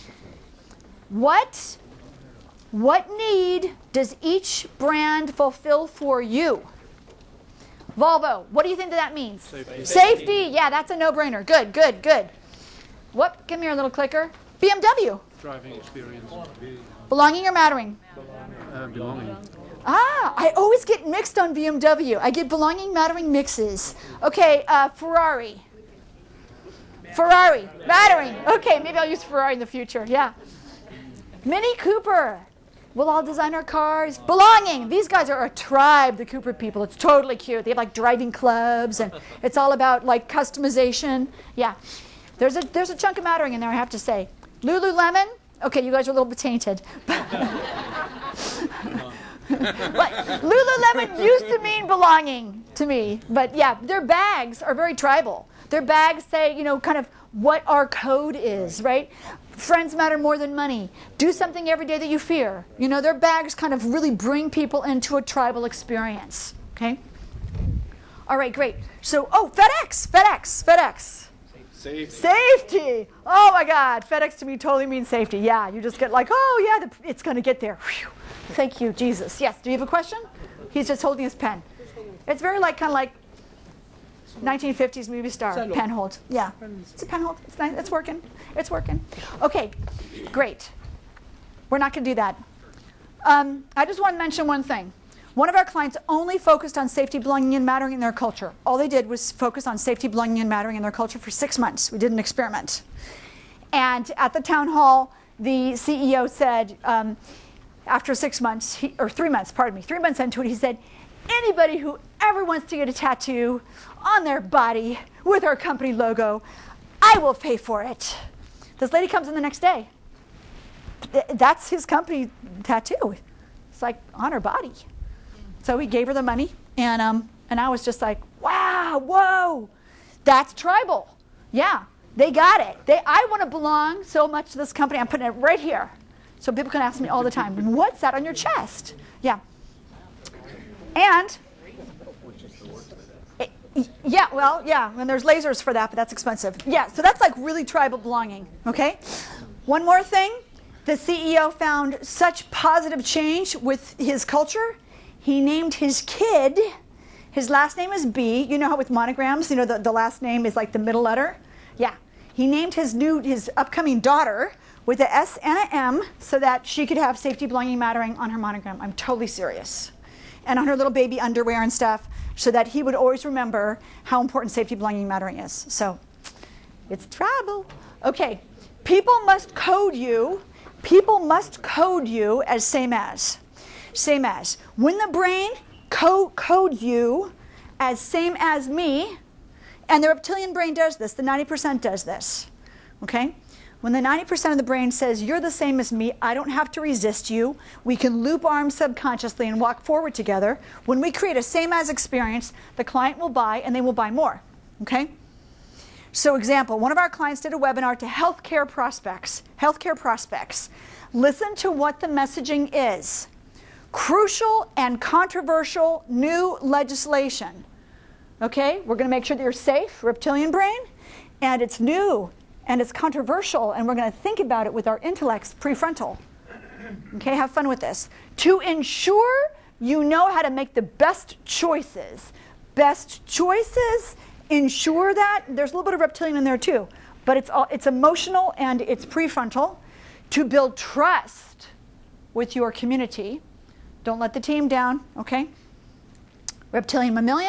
What, what need does each brand fulfill for you? Volvo, what do you think that, that means? Safety. Safety. Yeah, that's a no-brainer. Good, good, good. What? Give me your little clicker. B M W. Driving experience. Belonging or mattering? Uh, belonging. Ah, I always get mixed on B M W. I get belonging, mattering mixes. Okay, uh, Ferrari. Ferrari, mattering. Okay, maybe I'll use Ferrari in the future. Yeah. Mini Cooper. We'll all design our cars. Belonging. These guys are a tribe, the Cooper people. It's totally cute. They have like driving clubs, and it's all about like customization. Yeah. There's a there's a chunk of mattering in there, I have to say. Lululemon. Okay, you guys are a little bit tainted. But Lululemon used to mean belonging to me. But yeah, their bags are very tribal. Their bags say, you know, kind of what our code is, right? Friends matter more than money. Do something every day that you fear. You know, their bags kind of really bring people into a tribal experience, okay? All right, great. So, oh, FedEx, FedEx, FedEx. Safety. Safety. Oh my God, FedEx to me totally means safety. Yeah, you just get like, oh yeah, the, it's going to get there. Whew. Thank you, Jesus. Yes, do you have a question? He's just holding his pen. It's very like, kind of like nineteen fifties movie star pen hold. Yeah, it's a pen hold. It's nice. It's working. It's working. Okay, great. We're not going to do that. Um, I just want to mention one thing. One of our clients only focused on safety, belonging, and mattering in their culture. All they did was focus on safety, belonging, and mattering in their culture for six months. We did an experiment. And at the town hall, the C E O said, um, after six months, he, or three months, pardon me, three months into it, he said, anybody who ever wants to get a tattoo on their body with our company logo, I will pay for it. This lady comes in the next day. Th- that's his company tattoo. It's like on her body. So he gave her the money, and um, and I was just like, wow, whoa, that's tribal. Yeah, they got it. They, I want to belong so much to this company. I'm putting it right here, so people can ask me all the time, what's that on your chest? Yeah. And, it, yeah, well, yeah, and there's lasers for that, but that's expensive. Yeah, so that's like really tribal belonging, okay? One more thing, the C E O found such positive change with his culture. He named his kid, his last name is B. You know how with monograms, you know, the, the last name is like the middle letter? Yeah. He named his new, his upcoming daughter with a S and a M so that she could have safety, belonging, mattering on her monogram. I'm totally serious. And on her little baby underwear and stuff, so that he would always remember how important safety, belonging, mattering is. So it's tribal. Okay. People must code you. People must code you as same as. Same as. When the brain co- codes you as same as me, and the reptilian brain does this, the ninety percent does this, okay? When the ninety percent of the brain says, you're the same as me, I don't have to resist you, we can loop arms subconsciously and walk forward together. When we create a same as experience, the client will buy and they will buy more, okay? So example, one of our clients did a webinar to healthcare prospects. Healthcare prospects. Listen to what the messaging is. Crucial and controversial new legislation. Okay, we're going to make sure that you're safe, reptilian brain, and it's new, and it's controversial, and we're going to think about it with our intellects, prefrontal. Okay, have fun with this. To ensure you know how to make the best choices. Best choices, ensure that. There's a little bit of reptilian in there too, but it's, all, it's emotional and it's prefrontal. To build trust with your community. Don't let the team down, okay? Reptilian mammalian.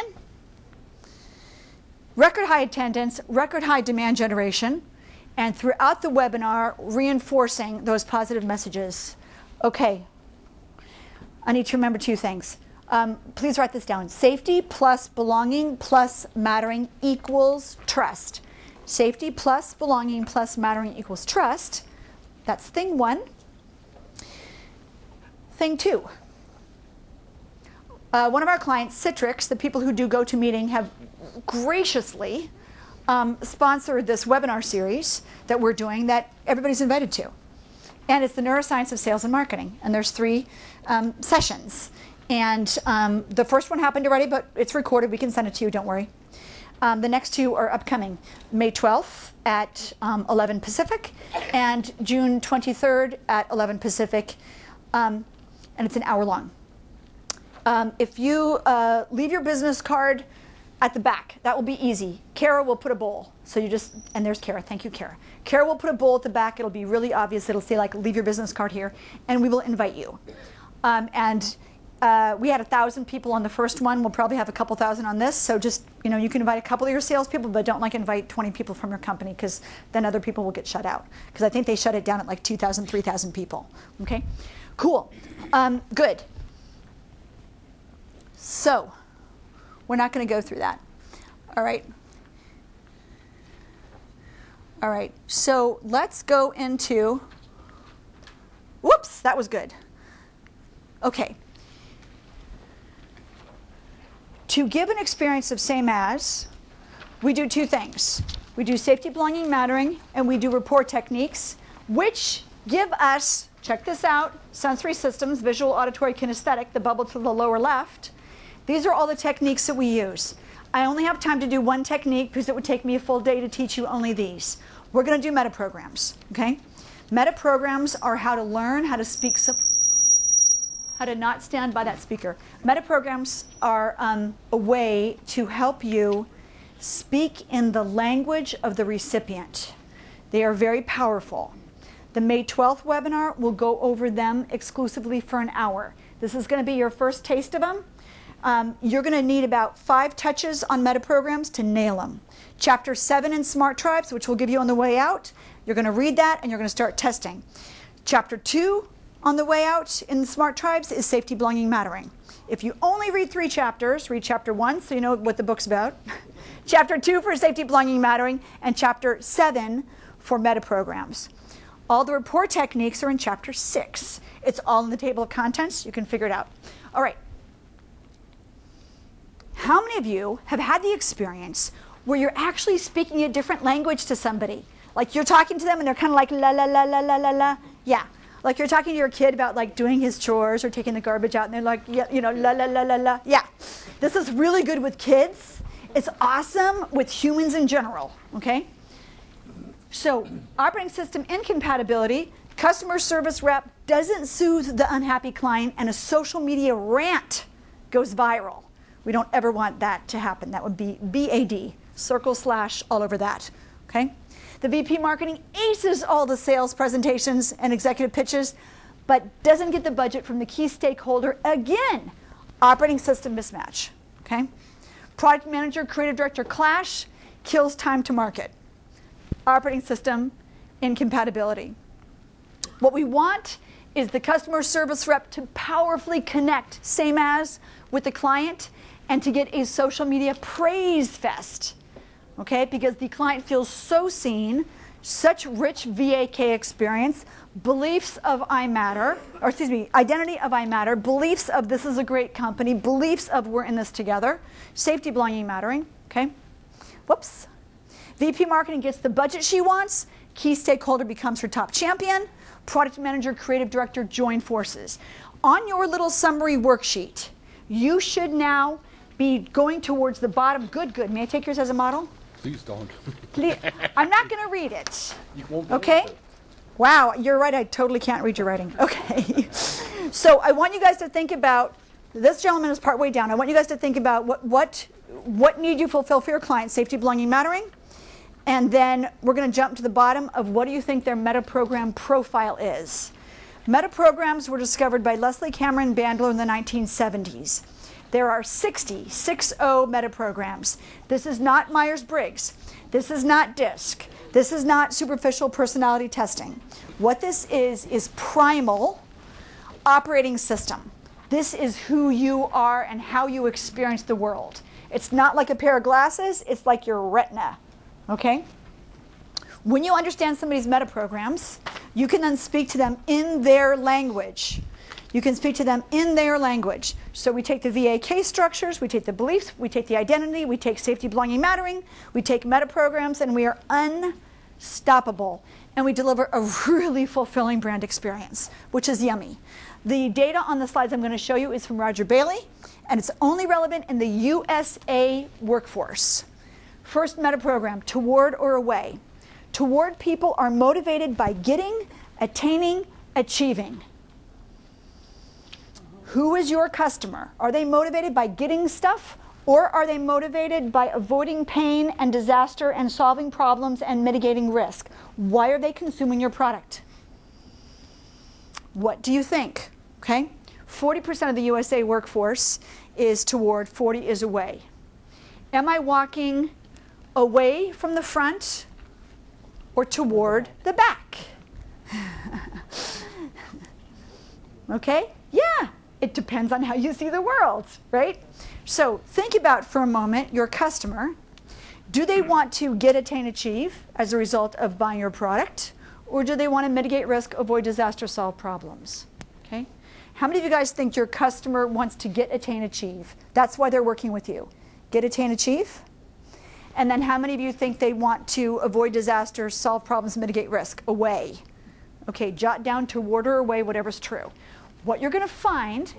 Record high attendance, record high demand generation, and throughout the webinar, reinforcing those positive messages. Okay, I need to remember two things. Um, please write this down. Safety plus belonging plus mattering equals trust. Safety plus belonging plus mattering equals trust. That's thing one. Thing two. uh, one of our clients, Citrix, the people who do GoToMeeting, have graciously um, sponsored this webinar series that we're doing that everybody's invited to. And it's the neuroscience of sales and marketing. And there's three um, sessions. And um, the first one happened already, but it's recorded. We can send it to you, don't worry. Um, the next two are upcoming. May twelfth at um, eleven Pacific and June twenty-third at eleven Pacific. Um, and it's an hour long. Um, if you uh, leave your business card at the back, that will be easy. Kara will put a bowl. So you just, and there's Kara. Thank you, Kara. Kara will put a bowl at the back. It'll be really obvious. It'll say, like, leave your business card here. And we will invite you. Um, and uh, we had a thousand people on the first one. We'll probably have a couple thousand on this. So just, you know, you can invite a couple of your salespeople, but don't like invite twenty people from your company, because then other people will get shut out. Because I think they shut it down at like two thousand, three thousand people. Okay? Cool. Um, good. So we're not going to go through that. All right. All right. So let's go into, whoops, that was good. Okay. To give an experience of same as, we do two things. We do safety, belonging, mattering, and we do rapport techniques, which give us, check this out, sensory systems, visual, auditory, kinesthetic, the bubble to the lower left. These are all the techniques that we use. I only have time to do one technique because it would take me a full day to teach you only these. We're going to do meta programs, okay? Meta programs are how to learn how to speak, some, how to not stand by that speaker. Meta programs are um, a way to help you speak in the language of the recipient. They are very powerful. The May twelfth webinar will go over them exclusively for an hour. This is going to be your first taste of them. Um, you're going to need about five touches on meta programs to nail them. Chapter seven in Smart Tribes, which we'll give you on the way out, you're going to read that and you're going to start testing. Chapter two on the way out in Smart Tribes is Safety, Belonging, Mattering. If you only read three chapters, read chapter one so you know what the book's about, chapter two for Safety, Belonging, Mattering, and chapter seven for meta programs. All the rapport techniques are in chapter six. It's all in the table of contents. You can figure it out. All right. How many of you have had the experience where you're actually speaking a different language to somebody? Like you're talking to them and they're kind of like la la la la la la la. Yeah. Like you're talking to your kid about like doing his chores or taking the garbage out and they're like, yeah, you know, la la la la la. Yeah. This is really good with kids. It's awesome with humans in general, okay? So operating system incompatibility, customer service rep doesn't soothe the unhappy client and a social media rant goes viral. We don't ever want that to happen. That would be B A D, circle slash all over that, okay? The V P marketing aces all the sales presentations and executive pitches, but doesn't get the budget from the key stakeholder. Again, operating system mismatch, okay? Product manager, creative director clash kills time to market. Operating system incompatibility. What we want is the customer service rep to powerfully connect, same as with the client, and to get a social media praise fest, okay? Because the client feels so seen, such rich V A K experience, beliefs of I matter, or excuse me, identity of I matter, beliefs of this is a great company, beliefs of we're in this together, safety, belonging, mattering, okay? Whoops. V P marketing gets the budget she wants, key stakeholder becomes her top champion, product manager, creative director join forces. On your little summary worksheet, you should now be going towards the bottom. Good, good. May I take yours as a model? Please don't. Please. I'm not going to read it. You won't Okay? believe it. Wow, you're right. I totally can't read your writing. Okay. So I want you guys to think about, this gentleman is partway down. I want you guys to think about what, what, what need you fulfill for your client, safety, belonging, mattering. And then we're going to jump to the bottom of what do you think their meta program profile is. Meta programs were discovered by Leslie Cameron Bandler in the nineteen seventies. There are sixty, six oh meta programs. This is not Myers-Briggs. This is not DISC. This is not superficial personality testing. What this is, is primal operating system. This is who you are and how you experience the world. It's not like a pair of glasses, it's like your retina, okay? When you understand somebody's meta programs, you can then speak to them in their language. You can speak to them in their language. So we take the V A case structures, we take the beliefs, we take the identity, we take safety, belonging, mattering, we take meta programs, and we are unstoppable. And we deliver a really fulfilling brand experience, which is yummy. The data on the slides I'm going to show you is from Roger Bailey, and it's only relevant in the U S A workforce. First meta program, toward or away. Toward people are motivated by getting, attaining, achieving. Who is your customer? Are they motivated by getting stuff, or are they motivated by avoiding pain and disaster and solving problems and mitigating risk? Why are they consuming your product? What do you think? Okay, forty percent of the U S A workforce is toward, forty is away. Am I walking away from the front or toward the back? Okay, yeah, it depends on how you see the world, right? So think about for a moment your customer. Do they want to get, attain, achieve as a result of buying your product? Or do they want to mitigate risk, avoid disaster, solve problems? Okay. How many of you guys think your customer wants to get, attain, achieve? That's why they're working with you. Get, attain, achieve? And then how many of you think they want to avoid disaster, solve problems, mitigate risk? Away. Okay, jot down toward or away, whatever's true. What you're going to find,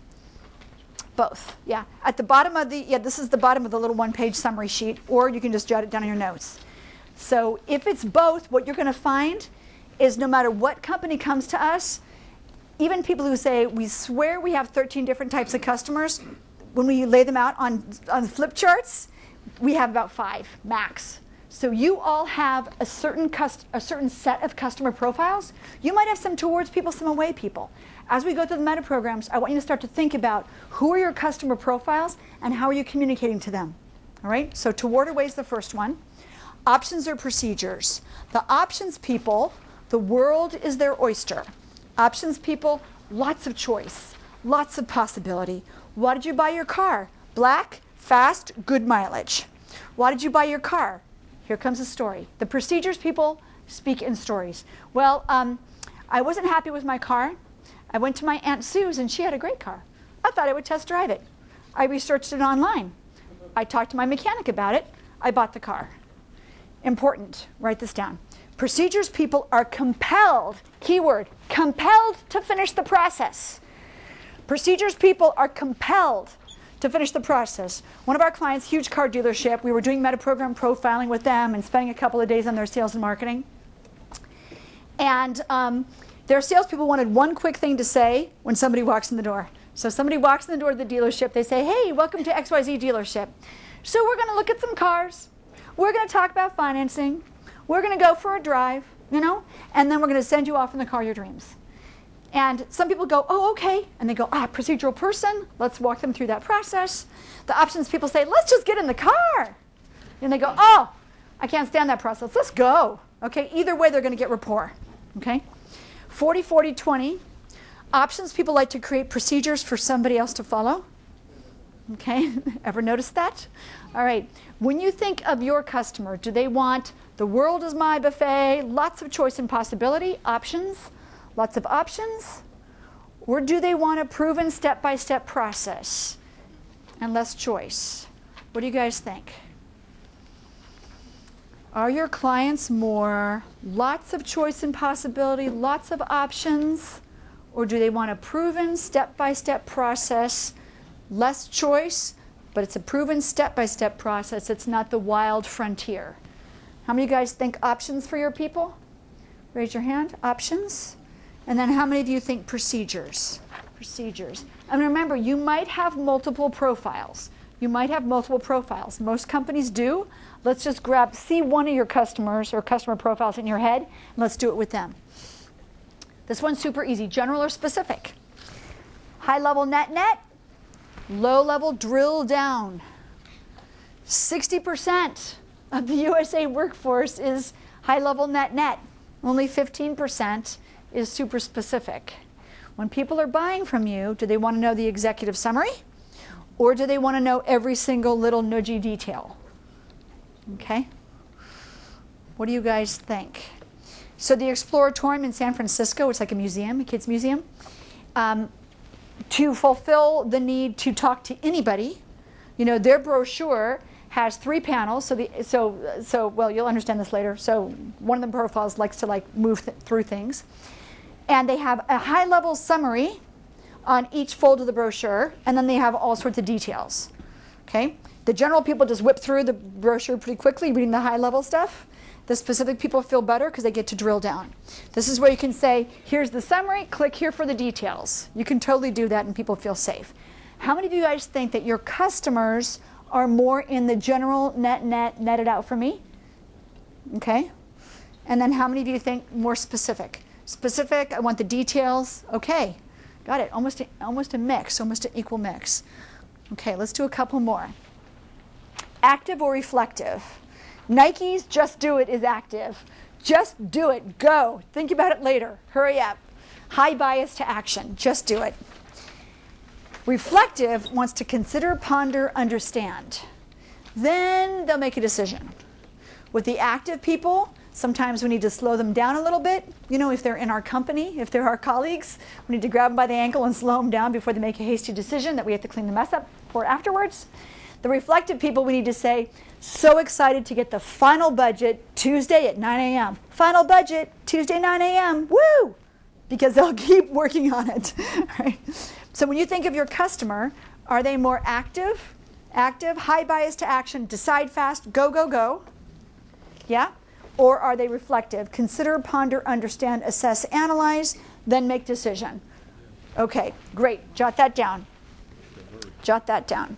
both, yeah. At the bottom of the, yeah, this is the bottom of the little one-page summary sheet, or you can just jot it down in your notes. So if it's both, what you're going to find is no matter what company comes to us, even people who say, we swear we have thirteen different types of customers, when we lay them out on, on flip charts, we have about five, max. So you all have a certain, cust a certain set of customer profiles. You might have some towards people, some away people. As we go through the meta programs, I want you to start to think about who are your customer profiles and how are you communicating to them. All right, so toward or away is the first one. Options or procedures. The options people, the world is their oyster. Options people, lots of choice, lots of possibility. Why did you buy your car? Black, fast, good mileage. Why did you buy your car? Here comes a story. The procedures people speak in stories. Well, um, I wasn't happy with my car. I went to my Aunt Sue's and she had a great car. I thought I would test drive it. I researched it online. I talked to my mechanic about it. I bought the car. Important, write this down. Procedures people are compelled, keyword, compelled to finish the process. Procedures people are compelled to finish the process. One of our clients, huge car dealership, we were doing meta program profiling with them and spending a couple of days on their sales and marketing. And um, their salespeople wanted one quick thing to say when somebody walks in the door. So somebody walks in the door of the dealership, they say, hey, welcome to X Y Z dealership. So we're going to look at some cars. We're going to talk about financing. We're going to go for a drive, you know, and then we're going to send you off in the car of your dreams. And some people go, oh, okay. And they go, ah, procedural person. Let's walk them through that process. The options people say, let's just get in the car. And they go, oh, I can't stand that process. Let's go. Okay, either way, they're going to get rapport. Okay, forty, forty, twenty. Options people like to create procedures for somebody else to follow. Okay, ever notice that? All right, when you think of your customer, do they want the world is my buffet, lots of choice and possibility, options, lots of options? Or do they want a proven step-by-step process and less choice? What do you guys think? Are your clients more lots of choice and possibility, lots of options? Or do they want a proven step-by-step process, less choice, but it's a proven step-by-step process. It's not the wild frontier. How many of you guys think options for your people? Raise your hand. Options. And then how many of you think procedures? Procedures. And remember, you might have multiple profiles. You might have multiple profiles. Most companies do. Let's just grab, see one of your customers or customer profiles in your head, and let's do it with them. This one's super easy. General or specific? High level net net. Low level drill down. sixty percent of the U S A workforce is high level net net. Only fifteen percent is super specific. When people are buying from you, do they want to know the executive summary? Or do they want to know every single little nudgy detail? Okay? What do you guys think? So the Exploratorium in San Francisco, it's like a museum, a kids museum. Um, to fulfill the need to talk to anybody. You know, their brochure has three panels, so the so so well, you'll understand this later. So one of the profiles likes to like move th- through things, and they have a high-level summary on each fold of the brochure, and then they have all sorts of details. Okay, the general people just whip through the brochure pretty quickly, reading the high-level stuff. The specific people feel better because they get to drill down. This is where you can say, here's the summary, click here for the details. You can totally do that and people feel safe. How many of you guys think that your customers are more in the general net, net, net it out for me? Okay. And then how many of you think more specific? Specific, I want the details. Okay, got it. Almost a, almost a mix, almost an equal mix. Okay, let's do a couple more. Active or reflective? Nike's Just Do It is active. Just do it. Go. Think about it later. Hurry up. High bias to action. Just do it. Reflective wants to consider, ponder, understand. Then they'll make a decision. With the active people, sometimes we need to slow them down a little bit. You know, if they're in our company, if they're our colleagues, we need to grab them by the ankle and slow them down before they make a hasty decision that we have to clean the mess up for afterwards. The reflective people, we need to say, so excited to get the final budget Tuesday at nine a.m. Final budget Tuesday nine a.m. Woo! Because they'll keep working on it. Right? So when you think of your customer, are they more active, active, high bias to action, decide fast, go, go, go? Yeah? Or are they reflective, consider, ponder, understand, assess, analyze, then make decision? Okay, great. Jot that down. Jot that down.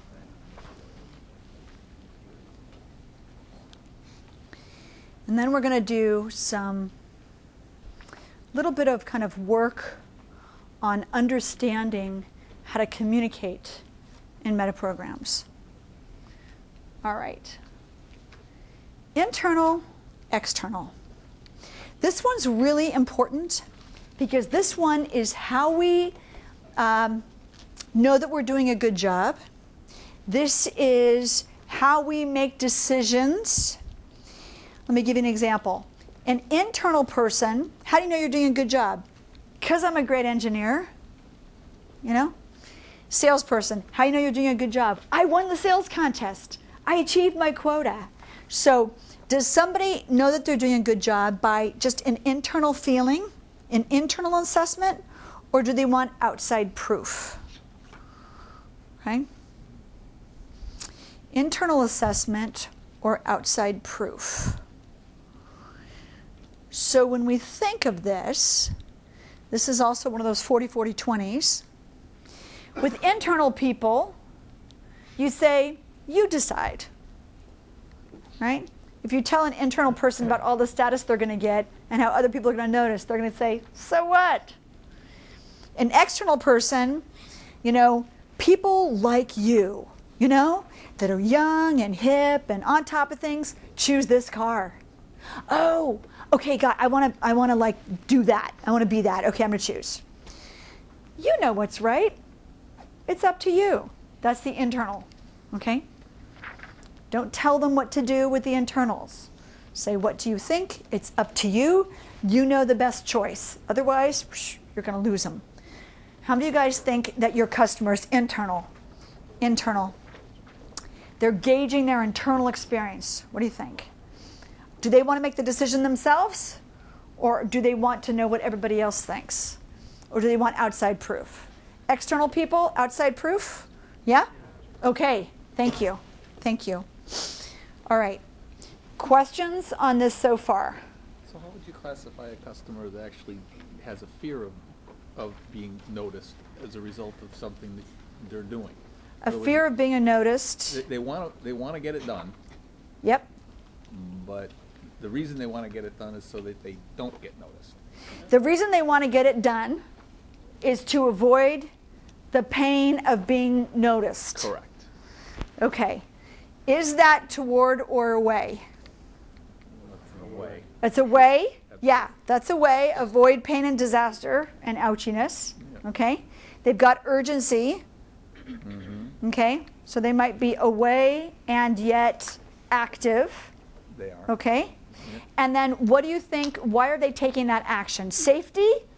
And then we're going to do some little bit of kind of work on understanding how to communicate in meta programs. All right. Internal, external. This one's really important because this one is how we um, know that we're doing a good job. This is how we make decisions. Let me give you an example. An internal person, how do you know you're doing a good job? Because I'm a great engineer, you know? Salesperson, how do you know you're doing a good job? I won the sales contest. I achieved my quota. So does somebody know that they're doing a good job by just an internal feeling, an internal assessment, or do they want outside proof? Okay? Internal assessment or outside proof. So when we think of this, this is also one of those forty forty twenties. With internal people, you say, you decide, right? If you tell an internal person about all the status they're going to get and how other people are going to notice, they're going to say, so what? An external person, you know, people like you, you know, that are young and hip and on top of things, choose this car. Oh, okay, God, I want to, I want to like do that. I want to be that. Okay, I'm going to choose. You know what's right. It's up to you. That's the internal, okay? Don't tell them what to do with the internals. Say, what do you think? It's up to you. You know the best choice. Otherwise, psh, you're going to lose them. How many of you guys think that your customer's internal? Internal. They're gauging their internal experience. What do you think? Do they want to make the decision themselves? Or do they want to know what everybody else thinks? Or do they want outside proof? External people, outside proof? Yeah? Okay, thank you. Thank you. All right. Questions on this so far? So how would you classify a customer that actually has a fear of, of being noticed as a result of something that they're doing? A fear of being noticed. They, they want to they want to get it done. Yep. But the reason they want to get it done is so that they don't get noticed. The reason they want to get it done is to avoid the pain of being noticed. Correct. Okay. Is that toward or away? That's a way. That's a way? Yeah, that's a way. Avoid pain and disaster and ouchiness. Okay? They've got urgency. Mm-hmm. Okay? So they might be away and yet active. They are. Okay? Yep. And then what do you think, why are they taking that action? Safety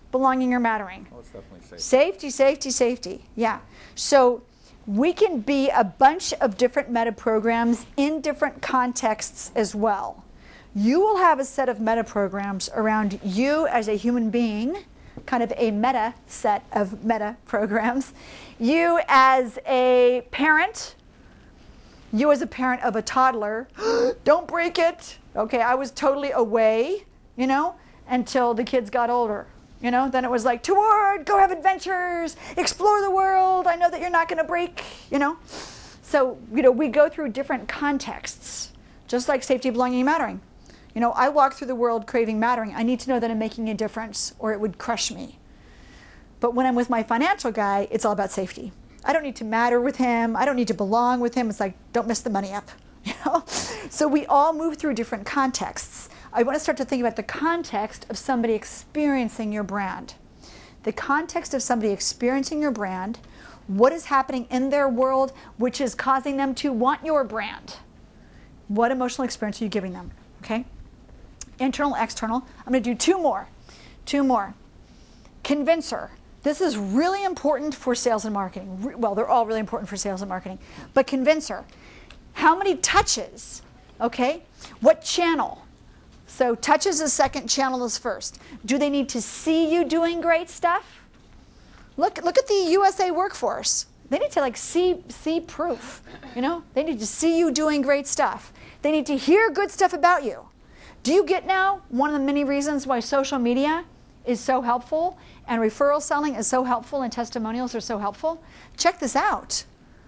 belonging, or mattering? Oh, it's definitely safe. Safety, safety, safety. Yeah. So we can be a bunch of different meta programs in different contexts as well. You will have a set of meta programs around you as a human being, kind of a meta set of meta programs. You as a parent, you as a parent of a toddler, don't break it. Okay, I was totally away, you know, until the kids got older. You know, then it was like, toward, go have adventures, explore the world. I know that you're not going to break, you know. So, you know, we go through different contexts, just like safety, belonging, and mattering. You know, I walk through the world craving mattering. I need to know that I'm making a difference or it would crush me. But when I'm with my financial guy, it's all about safety. I don't need to matter with him. I don't need to belong with him. It's like, don't mess the money up, you know. So we all move through different contexts. I want to start to think about the context of somebody experiencing your brand. The context of somebody experiencing your brand, what is happening in their world which is causing them to want your brand. What emotional experience are you giving them, okay? Internal, external. I'm going to do two more. Two more. Convincer. This is really important for sales and marketing. Well, they're all really important for sales and marketing. But convincer. How many touches, okay? What channel? So touches is second, channel is first. Do they need to see you doing great stuff? Look, look at the U S A workforce. They need to like see, see proof, you know? They need to see you doing great stuff. They need to hear good stuff about you. Do you get now one of the many reasons why social media is so helpful and referral selling is so helpful and testimonials are so helpful? Check this out.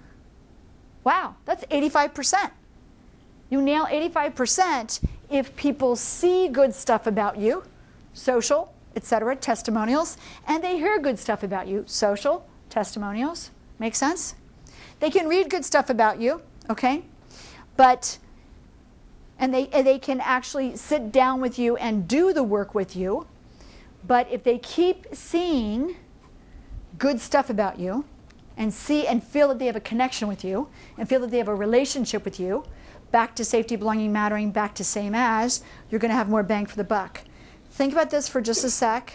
Wow, that's eighty-five percent. You nail eighty-five percent if people see good stuff about you, social, et cetera, testimonials, and they hear good stuff about you, social, testimonials. Make sense? They can read good stuff about you, okay? But, and they, and they can actually sit down with you and do the work with you. But if they keep seeing good stuff about you and see and feel that they have a connection with you and feel that they have a relationship with you, back to safety, belonging, mattering, back to same as, you're going to have more bang for the buck. Think about this for just a sec.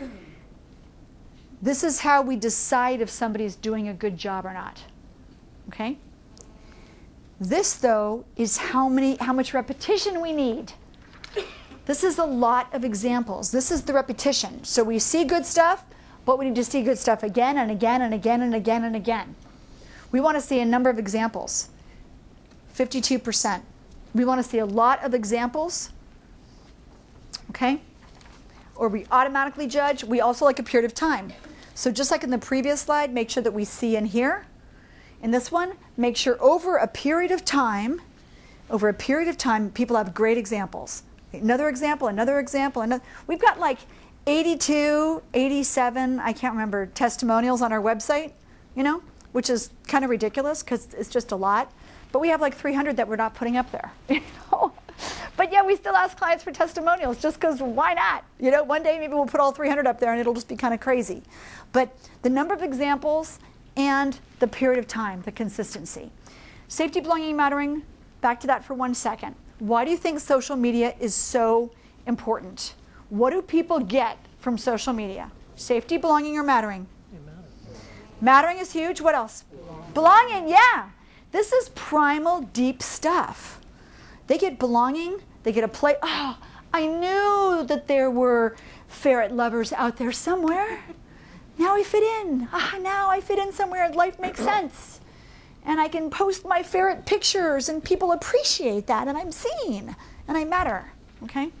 This is how we decide if somebody's doing a good job or not. Okay? This, though, is how many, how much repetition we need. This is a lot of examples. This is the repetition. So we see good stuff, but we need to see good stuff again and again and again and again and again. We want to see a number of examples. fifty-two percent. We want to see a lot of examples. Okay? Or we automatically judge. We also like a period of time. So just like in the previous slide, make sure that we see and hear. In this one, make sure over a period of time, over a period of time, people have great examples. Another example, another example, another. We've got like eighty-two, eighty-seven, I can't remember, testimonials on our website, you know, which is kind of ridiculous because it's just a lot. But we have like three hundred that we're not putting up there, you know. But yeah, we still ask clients for testimonials just because why not? You know, one day maybe we'll put all three hundred up there and it'll just be kind of crazy. But the number of examples and the period of time, the consistency. Safety, belonging, mattering, back to that for one second. Why do you think social media is so important? What do people get from social media? Safety, belonging, or mattering? Mattering is huge. What else? Belonging, belonging yeah. This is primal, deep stuff. They get belonging. They get a play. Oh, I knew that there were ferret lovers out there somewhere. Now I fit in. Ah, now I fit in somewhere and life makes sense. And I can post my ferret pictures and people appreciate that and I'm seen and I matter, okay?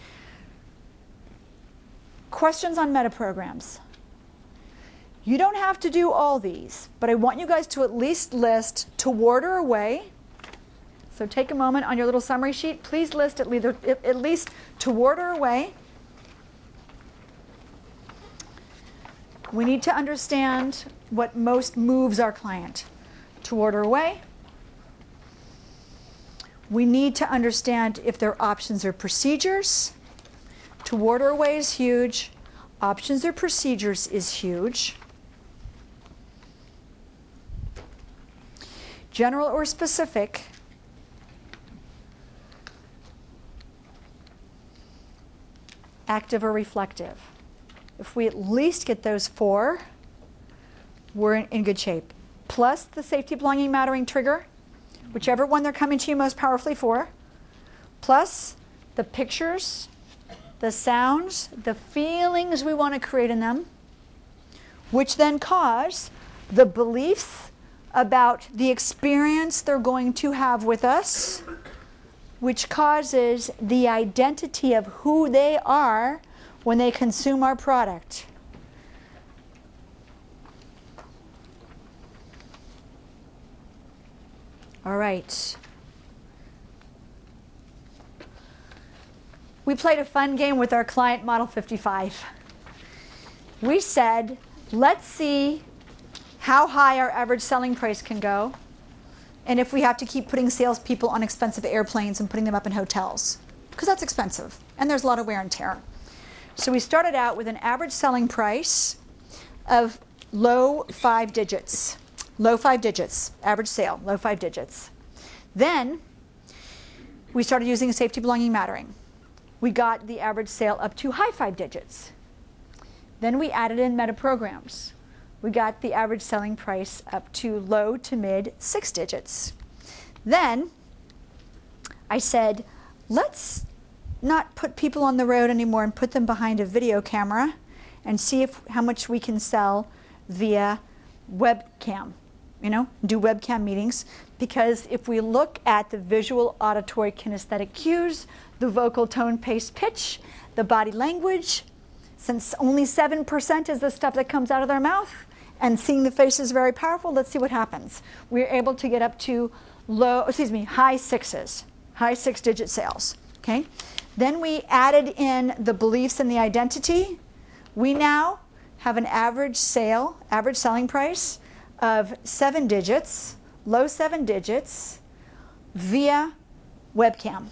Questions on meta programs. You don't have to do all these, but I want you guys to at least list toward or away. So take a moment on your little summary sheet. Please list at least, at least toward or away. We need to understand what most moves our client. Toward or away. We need to understand if there are options or procedures. Toward or away is huge. Options or procedures is huge. General or specific. Active or reflective. If we at least get those four, we're in, in good shape. Plus the safety, belonging, mattering trigger, whichever one they're coming to you most powerfully for, plus the pictures, the sounds, the feelings we want to create in them, which then cause the beliefs about the experience they're going to have with us, which causes the identity of who they are when they consume our product. All right. We played a fun game with our client, Model fifty-five. We said, let's see how high our average selling price can go, and if we have to keep putting salespeople on expensive airplanes and putting them up in hotels, because that's expensive, and there's a lot of wear and tear. So we started out with an average selling price of low five digits. Low five digits, average sale, low five digits. Then we started using safety, belonging, mattering. We got the average sale up to high five digits. Then we added in meta programs. We got the average selling price up to low to mid six digits. Then I said, let's not put people on the road anymore and put them behind a video camera and see if how much we can sell via webcam. You know, do webcam meetings, because if we look at the visual, auditory, kinesthetic cues, the vocal tone, pace, pitch, the body language, since only seven percent is the stuff that comes out of their mouth, and seeing the face is very powerful, let's see what happens. We're able to get up to low, excuse me, high sixes, high six-digit sales, okay? Then we added in the beliefs and the identity. We now have an average sale, average selling price of seven digits, low seven digits, via webcam.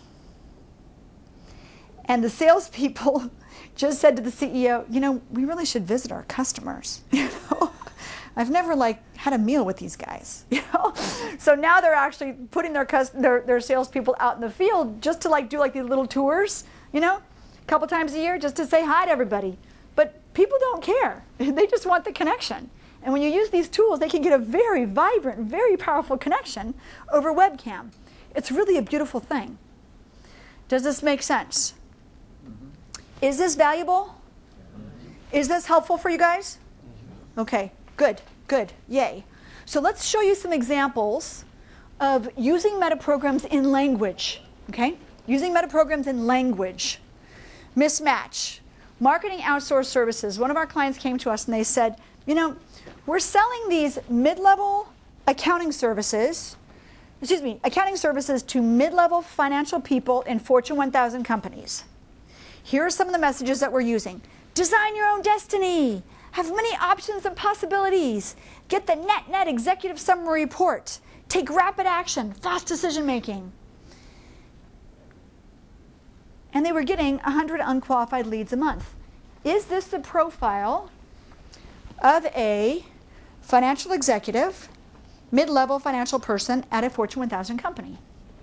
And the salespeople just said to the C E O, you know, we really should visit our customers. You know, I've never like had a meal with these guys. You know, so now they're actually putting their cus- their their salespeople out in the field just to like do like these little tours. You know, a couple times a year just to say hi to everybody. But people don't care. They just want the connection. And when you use these tools, they can get a very vibrant, very powerful connection over webcam. It's really a beautiful thing. Does this make sense? Mm-hmm. Is this valuable? Mm-hmm. Is this helpful for you guys? Okay, good, good, yay. So let's show you some examples of using meta programs in language, okay? Using meta programs in language. Mismatch. Marketing outsourced services. One of our clients came to us and they said, you know, we're selling these mid-level accounting services, excuse me, accounting services to mid-level financial people in Fortune one thousand companies. Here are some of the messages that we're using. Design your own destiny. Have many options and possibilities. Get the net net executive summary report. Take rapid action, fast decision making. And they were getting one hundred unqualified leads a month. Is this the profile of a financial executive, mid-level financial person at a Fortune one thousand company?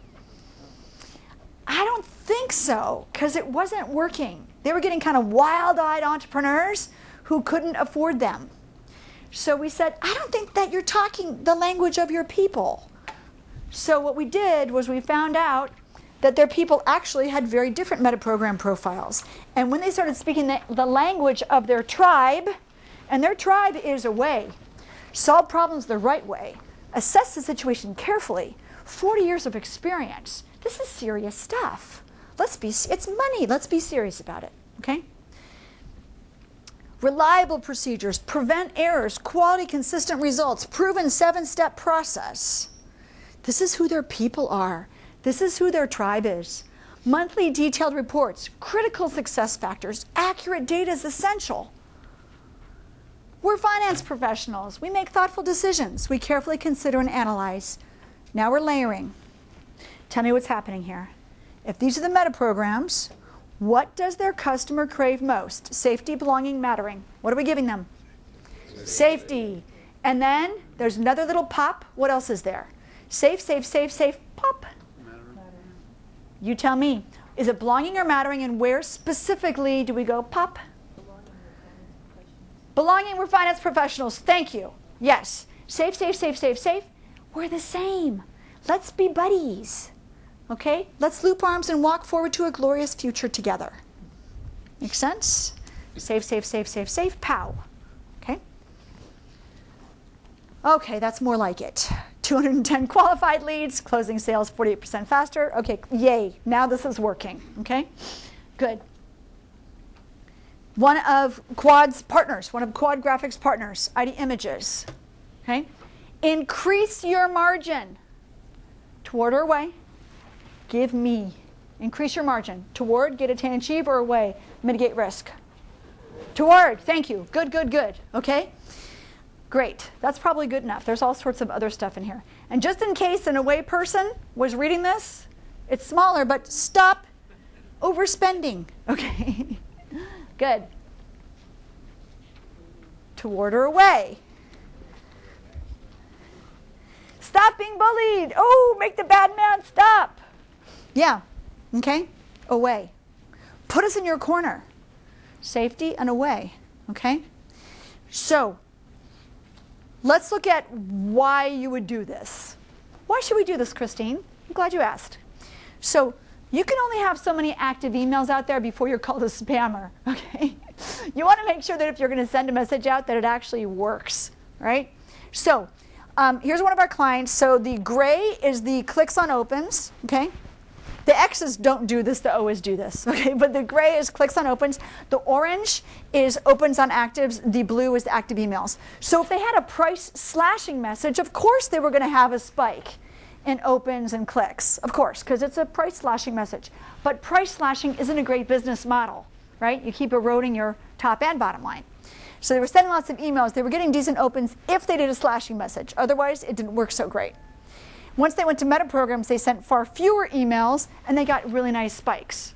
I don't think so, because it wasn't working. They were getting kind of wild-eyed entrepreneurs who couldn't afford them. So we said, I don't think that you're talking the language of your people. So what we did was we found out that their people actually had very different metaprogram profiles. And when they started speaking the, the language of their tribe, and their tribe is a way, solve problems the right way, assess the situation carefully, forty years of experience. This is serious stuff. Let's be, it's money, let's be serious about it, okay? Reliable procedures, prevent errors, quality, consistent results, proven seven-step process. This is who their people are. This is who their tribe is. Monthly detailed reports, critical success factors, accurate data is essential. We're finance professionals. We make thoughtful decisions. We carefully consider and analyze. Now we're layering. Tell me what's happening here. If these are the meta programs, what does their customer crave most? Safety, belonging, mattering. What are we giving them? Safety. Safety. And then there's another little pop. What else is there? Safe, safe, safe, safe, pop. You tell me. Is it belonging or mattering, and where specifically do we go pop? Belonging, we're finance professionals. Thank you. Yes. Safe, safe, safe, safe, safe. We're the same. Let's be buddies. Okay? Let's loop arms and walk forward to a glorious future together. Make sense? Safe, safe, safe, safe, safe. Pow. Okay? Okay, that's more like it. two hundred ten qualified leads, closing sales forty-eight percent faster. Okay, yay. Now this is working. Okay? Good. One of Quad's partners, one of Quad Graphics partners, I D Images. Okay? Increase your margin. Toward or away? Give me. Increase your margin. Toward, get, attain, achieve, or away? Mitigate risk. Toward, thank you. Good, good, good. Okay? Great. That's probably good enough. There's all sorts of other stuff in here. And just in case an away person was reading this, it's smaller, but stop overspending. Okay? Good. Toward or away? Stop being bullied. Oh, make the bad man stop. Yeah. Okay? Away. Put us in your corner. Safety and away. Okay? So, let's look at why you would do this. Why should we do this, Christine? I'm glad you asked. So, you can only have so many active emails out there before you're called a spammer, okay? You want to make sure that if you're going to send a message out that it actually works, right? So, um, here's one of our clients. So the gray is the clicks on opens, okay? The X's don't do this, the O's do this, okay? But the gray is clicks on opens. The orange is opens on actives. The blue is the active emails. So if they had a price slashing message, of course they were going to have a spike in opens and clicks, of course, because it's a price slashing message. But price slashing isn't a great business model, right? You keep eroding your top and bottom line. So they were sending lots of emails. They were getting decent opens if they did a slashing message. Otherwise, it didn't work so great. Once they went to meta programs, they sent far fewer emails, and they got really nice spikes.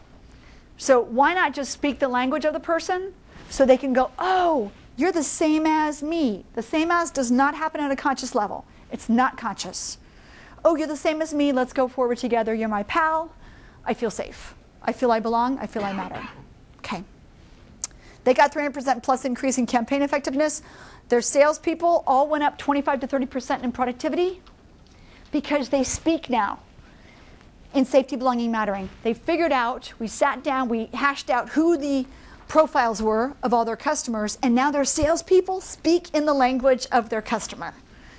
So why not just speak the language of the person so they can go, oh, you're the same as me. The same as does not happen at a conscious level. It's not conscious. Oh, you're the same as me. Let's go forward together. You're my pal. I feel safe. I feel I belong. I feel I matter. Okay. They got three hundred percent plus increase in campaign effectiveness. Their salespeople all went up twenty-five to thirty percent in productivity because they speak now in safety, belonging, mattering. They figured out, we sat down, we hashed out who the profiles were of all their customers, and now their salespeople speak in the language of their customer,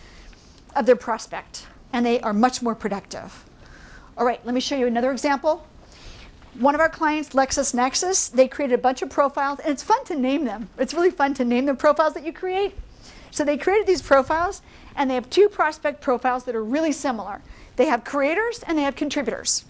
of their prospect, and they are much more productive. All right, let me show you another example. One of our clients, LexisNexis, they created a bunch of profiles, and it's fun to name them. It's really fun to name the profiles that you create. So they created these profiles, and they have two prospect profiles that are really similar. They have creators and they have contributors.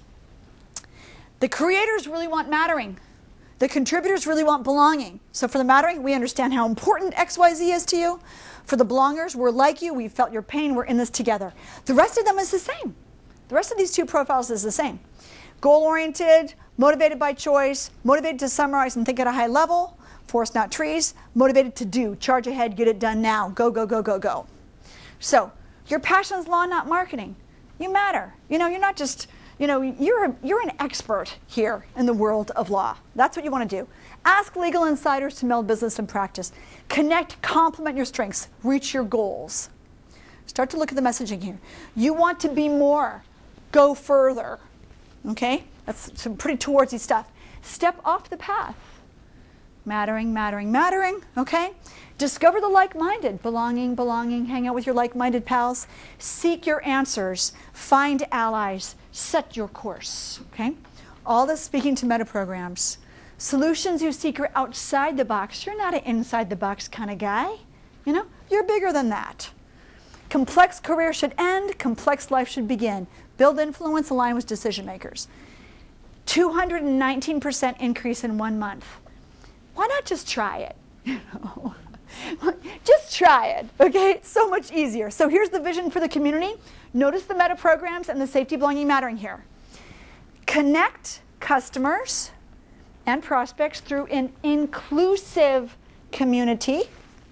The creators really want mattering. The contributors really want belonging. So for the mattering, we understand how important X Y Z is to you. For the belongers, we're like you, we felt your pain, we're in this together. The rest of them is the same. The rest of these two profiles is the same. Goal-oriented, motivated by choice, motivated to summarize and think at a high level, forest not trees, motivated to do, charge ahead, get it done now, go, go, go, go, go. So, your passion is law, not marketing. You matter. You know, you're not just, you know, you're, a, you're an expert here in the world of law. That's what you want to do. Ask legal insiders to meld business and practice. Connect, complement your strengths, reach your goals. Start to look at the messaging here. You want to be more, go further. Okay? That's some pretty towardsy stuff. Step off the path. Mattering, mattering, mattering. Okay? Discover the like-minded. Belonging, belonging. Hang out with your like-minded pals. Seek your answers. Find allies. Set your course. Okay? All this speaking to meta programs. Solutions you seek are outside the box. You're not an inside the box kind of guy. You know? You're bigger than that. Complex career should end. Complex life should begin. Build influence, align with decision makers. two hundred nineteen percent increase in one month. Why not just try it? You know? Just try it, okay? It's so much easier. So here's the vision for the community. Notice the meta programs and the safety, belonging, mattering here. Connect customers and prospects through an inclusive community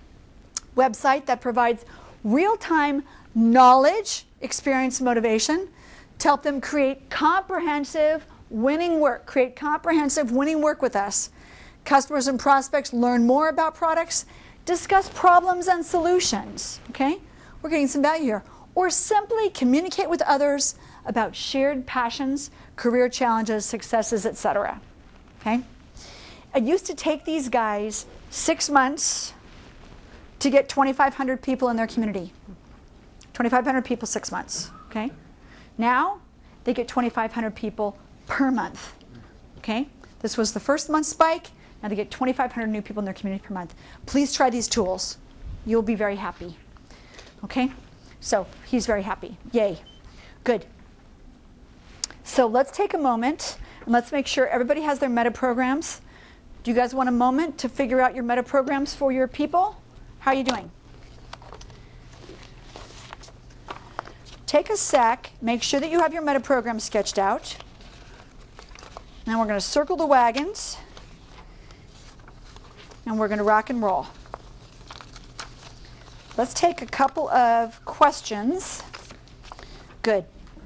website that provides real-time knowledge, experience, motivation to help them create comprehensive winning work, create comprehensive winning work with us. Customers and prospects learn more about products, discuss problems and solutions, okay? We're getting some value here. Or simply communicate with others about shared passions, career challenges, successes, et cetera. Okay? It used to take these guys six months to get twenty-five hundred people in their community. twenty-five hundred people, six months. Okay? Now, they get twenty-five hundred people per month. Okay? This was the first month spike. Now they get twenty-five hundred new people in their community per month. Please try these tools. You'll be very happy. Okay? So he's very happy. Yay. Good. So let's take a moment and let's make sure everybody has their meta programs. Do you guys want a moment to figure out your meta programs for your people? How are you doing? Take a sec. Make sure that you have your meta program sketched out. Now we're going to circle the wagons. And we're going to rock and roll. Let's take a couple of questions. Good.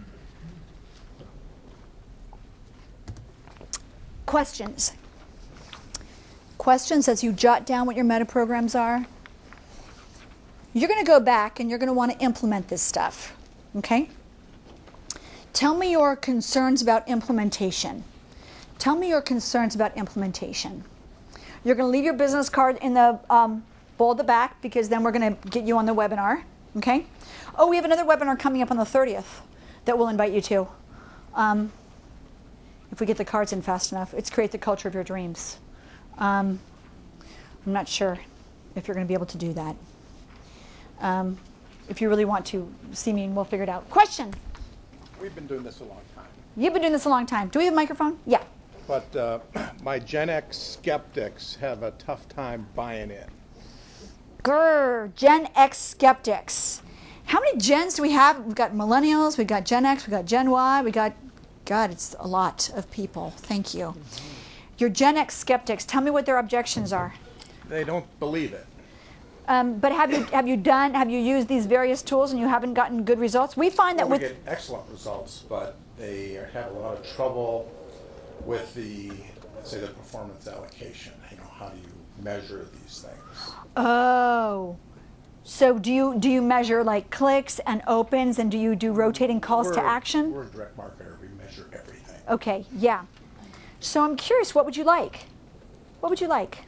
Questions. Questions as you jot down what your meta programs are. You're going to go back and you're going to want to implement this stuff. Okay? Tell me your concerns about implementation. Tell me your concerns about implementation. You're going to leave your business card in the um, bowl at the back because then we're going to get you on the webinar. Okay? Oh, we have another webinar coming up on the thirtieth that we'll invite you to. Um, if we get the cards in fast enough. It's Create the Culture of Your Dreams. Um, I'm not sure if you're going to be able to do that. Um, if you really want to see me, and we'll figure it out. Question? We've been doing this a long time. You've been doing this a long time. Do we have a microphone? Yeah. But uh, my Gen X skeptics have a tough time buying in. Grr, Gen X skeptics. How many gens do we have? We've got millennials, we've got Gen X, we've got Gen Y, we got, God, it's a lot of people. Thank you. Your Gen X skeptics, tell me what their objections are. They don't believe it. Um, but have you have you done have you used these various tools and you haven't gotten good results? We find that well, we with get excellent results, but they have a lot of trouble with the, let's say, the performance allocation. You know, how do you measure these things? Oh, so do you do you measure like clicks and opens, and do you do rotating calls we're, to action? We're a direct marketer. We measure everything. Okay, yeah. So I'm curious, what would you like? What would you like?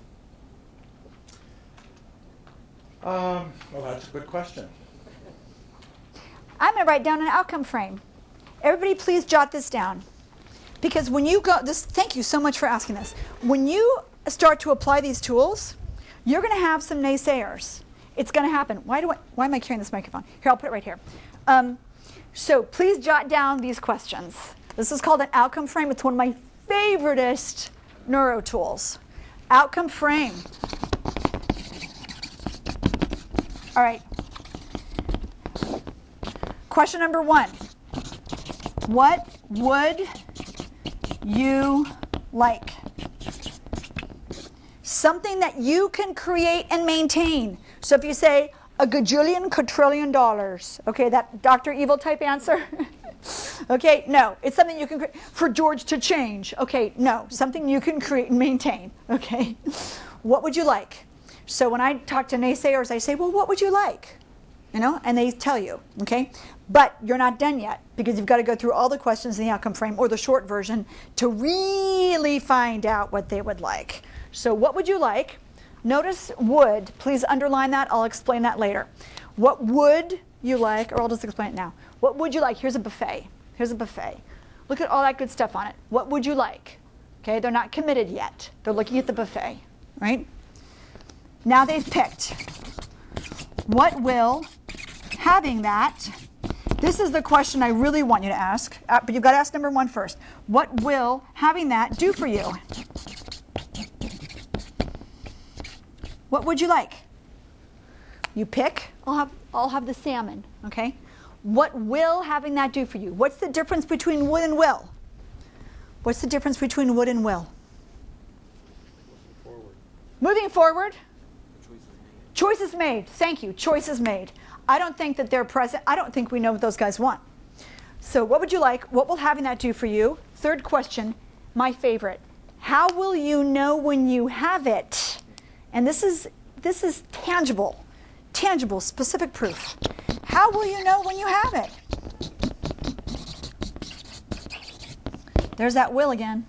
Um, well, that's a good question. I'm going to write down an outcome frame. Everybody please jot this down. Because when you go, this, thank you so much for asking this. When you start to apply these tools, you're going to have some naysayers. It's going to happen. Why do I, why am I carrying this microphone? Here, I'll put it right here. Um, so please jot down these questions. This is called an outcome frame. It's one of my favoriteest neuro tools. Outcome frame. All right. Question number one. What would you like? Something that you can create and maintain. So if you say a gajillion quadrillion dollars, okay, that Doctor Evil type answer. Okay, no, it's something you can create. For George to change. Okay, no, something you can create and maintain. Okay, what would you like? So when I talk to naysayers, I say, well, what would you like? You know, and they tell you, okay? But you're not done yet because you've got to go through all the questions in the outcome frame or the short version to really find out what they would like. So what would you like? Notice would. Please underline that. I'll explain that later. What would you like? Or I'll just explain it now. What would you like? Here's a buffet. Here's a buffet. Look at all that good stuff on it. What would you like? Okay, they're not committed yet. They're looking at the buffet, right? Now they've picked. What will having that, this is the question I really want you to ask, uh, but you've got to ask number one first. What will having that do for you? What would you like? You pick, I'll have, I'll have the salmon, okay? What will having that do for you? What's the difference between would and will? What's the difference between would and will? Forward. Moving forward. Choices made. Thank you. Choices made. I don't think that they're present. I don't think we know what those guys want. So what would you like? What will having that do for you? Third question, my favorite. How will you know when you have it? And this is this is tangible, tangible, specific proof. How will you know when you have it? There's that will again.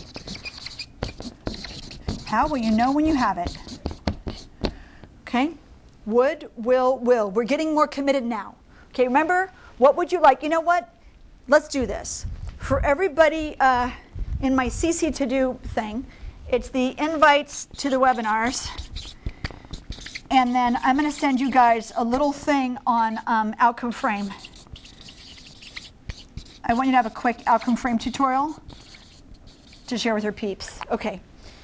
How will you know when you have it? Okay? Would, will, will. We're getting more committed now. Okay, remember, what would you like? You know what? Let's do this. For everybody uh, in my C C to do thing, it's the invites to the webinars. And then I'm going to send you guys a little thing on um, outcome frame. I want you to have a quick outcome frame tutorial to share with your peeps. Okay.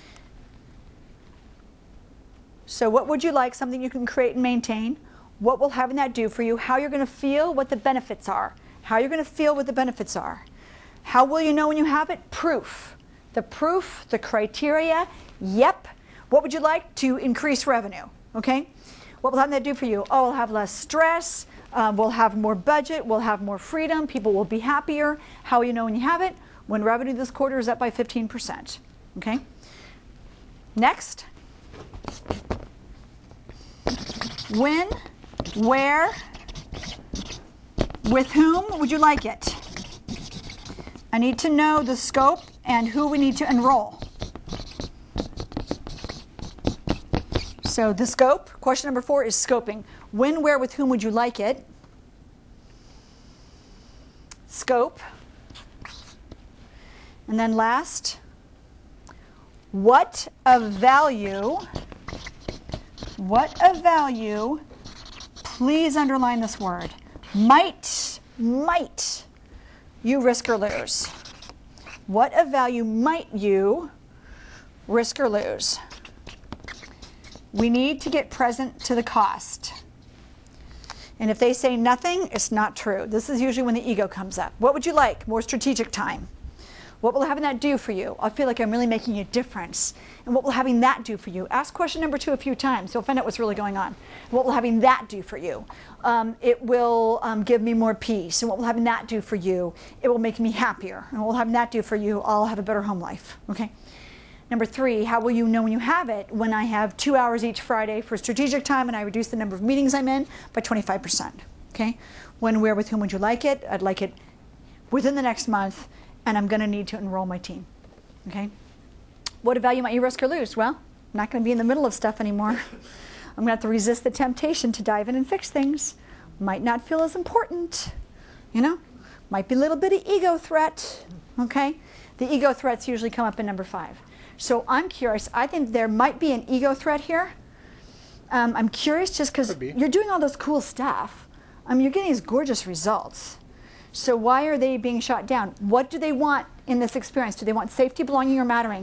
So what would you like? Something you can create and maintain. What will having that do for you? How you're going to feel, what the benefits are. How you're going to feel what the benefits are. How will you know when you have it? Proof. The proof, the criteria. Yep. What would you like? To increase revenue. Okay? What will having that do for you? Oh, we'll have less stress. Um, we'll have more budget. We'll have more freedom. People will be happier. How will you know when you have it? When revenue this quarter is up by fifteen percent. Okay? Next. When, where, with whom would you like it? I need to know the scope and who we need to enroll. So the scope, question number four is scoping. When, where, with whom would you like it? Scope. And then last, what of value, what of value, please underline this word, might, might you risk or lose? What of value might you risk or lose? We need to get present to the cost. And if they say nothing, it's not true. This is usually when the ego comes up. What would you like? More strategic time. What will having that do for you? I feel like I'm really making a difference. And what will having that do for you? Ask question number two a few times. You'll find out what's really going on. What will having that do for you? Um, it will um, give me more peace. And what will having that do for you? It will make me happier. And what will having that do for you? I'll have a better home life. Okay. Number three, how will you know when you have it? When I have two hours each Friday for strategic time and I reduce the number of meetings I'm in by twenty-five percent. Okay. When, where, with whom would you like it? I'd like it within the next month. And I'm going to need to enroll my team. Okay? What value might you risk or lose? Well, I'm not going to be in the middle of stuff anymore. I'm going to have to resist the temptation to dive in and fix things. Might not feel as important. You know? Might be a little bit of ego threat. Okay? The ego threats usually come up in number five. So I'm curious. I think there might be an ego threat here. Um, I'm curious just because Could be. you're doing all this cool stuff. I mean, you're getting these gorgeous results. So why are they being shot down? What do they want in this experience? Do they want safety, belonging, or mattering?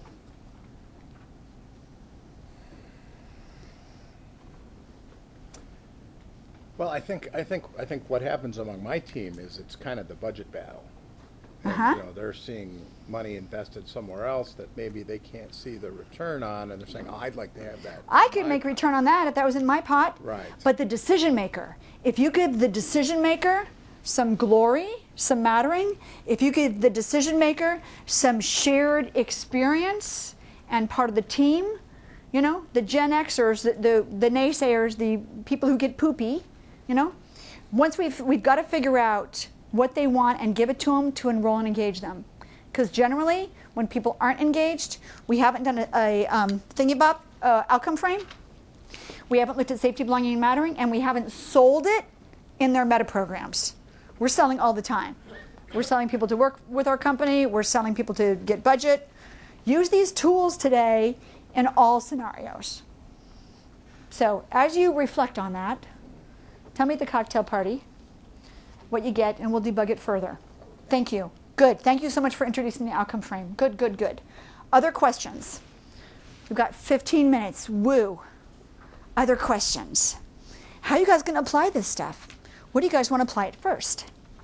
Well, I think, I think, I think what happens among my team is it's kind of the budget battle. And, Uh-huh. you know, they're seeing money invested somewhere else that maybe they can't see the return on, and they're saying, oh, I'd like to have that. I could in my make return on that if that was in my pot. Right. But the decision maker, if you give the decision maker some glory, some mattering, if you give the decision maker some shared experience and part of the team, you know, the Gen Xers, the, the, the naysayers, the people who get poopy, you know, once we've, we've got to figure out what they want and give it to them to enroll and engage them. Because generally, when people aren't engaged, we haven't done a, a um, thingy-bop uh, outcome frame, we haven't looked at safety, belonging, and mattering, and we haven't sold it in their meta programs. We're selling all the time. We're selling people to work with our company. We're selling people to get budget. Use these tools today in all scenarios. So as you reflect on that, tell me at the cocktail party what you get, and we'll debug it further. Thank you. Good. Thank you so much for introducing the outcome frame. Good, good, good. Other questions? We've got fifteen minutes. Woo. Other questions? How are you guys going to apply this stuff? What do you guys want to apply it first?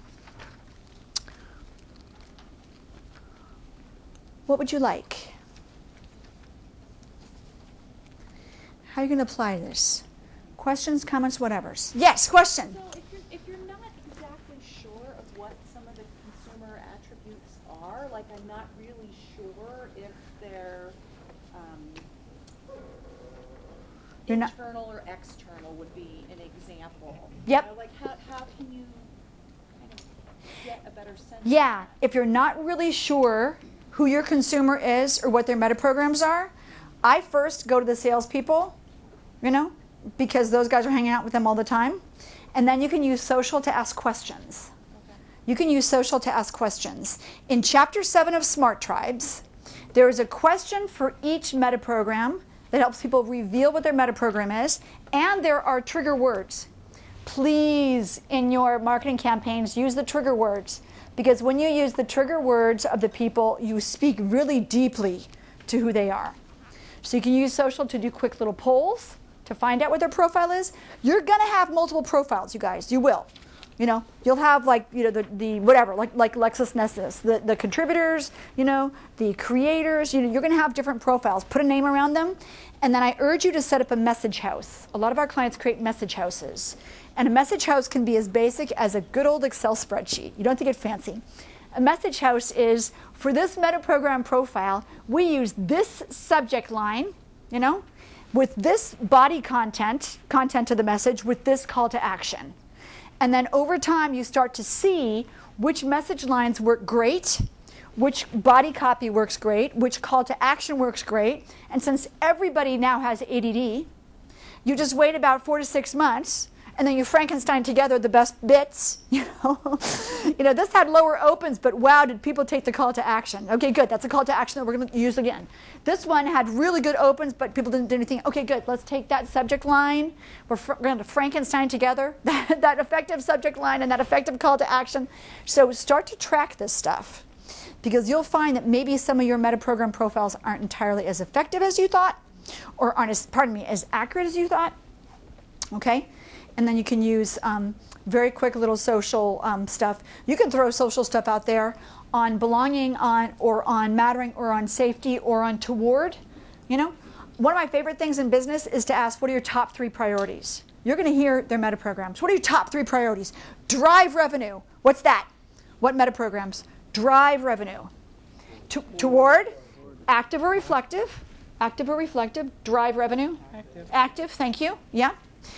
What would you like? How are you going to apply this? Questions, comments, whatevers. Yes, question. So if you're, if you're not exactly sure of what some of the consumer attributes are, like I'm not really sure if they're, um, You're not. internal or external would be an example. Yep. You know, like how, how can you kind of get a better sense? of Yeah, that? if you're not really sure who your consumer is or what their meta programs are, I first go to the salespeople, you know, because those guys are hanging out with them all the time. And then you can use social to ask questions. Okay. You can use social to ask questions. In chapter seven of Smart Tribes, there is a question for each meta program that helps people reveal what their meta program is, and there are trigger words. Please, in your marketing campaigns, use the trigger words, because when you use the trigger words of the people, you speak really deeply to who they are. So you can use social to do quick little polls to find out what their profile is. You're gonna have multiple profiles, you guys. You will. You know, you'll have like, you know, the, the whatever, like like LexisNexis, the, the contributors, you know, the creators, you know, you're gonna have different profiles. Put a name around them. And then I urge you to set up a message house. A lot of our clients create message houses. And a message house can be as basic as a good old Excel spreadsheet. You don't have to get fancy. A message house is, for this meta program profile, we use this subject line, you know, with this body content, content of the message, with this call to action. And then over time, you start to see which message lines work great, which body copy works great, which call to action works great. And since everybody now has A D D, you just wait about four to six months, and then you Frankenstein together the best bits. You know, you know, this had lower opens, but wow, did people take the call to action? Okay, good. That's a call to action that we're going to use again. This one had really good opens, but people didn't do anything. Okay, good. Let's take that subject line. We're fr going to Frankenstein together that, that effective subject line and that effective call to action. So start to track this stuff, because you'll find that maybe some of your meta program profiles aren't entirely as effective as you thought, or aren't as, pardon me, as accurate as you thought. Okay? And then you can use um, very quick little social um, stuff. You can throw social stuff out there on belonging, on or on mattering, or on safety, or on toward. You know, one of my favorite things in business is to ask, what are your top three priorities? You're going to hear their meta programs. What are your top three priorities? Drive revenue. What's that? What meta programs? Drive revenue. To, toward, active or reflective. Active or reflective. Drive revenue. Active. Active. Thank you. Yeah.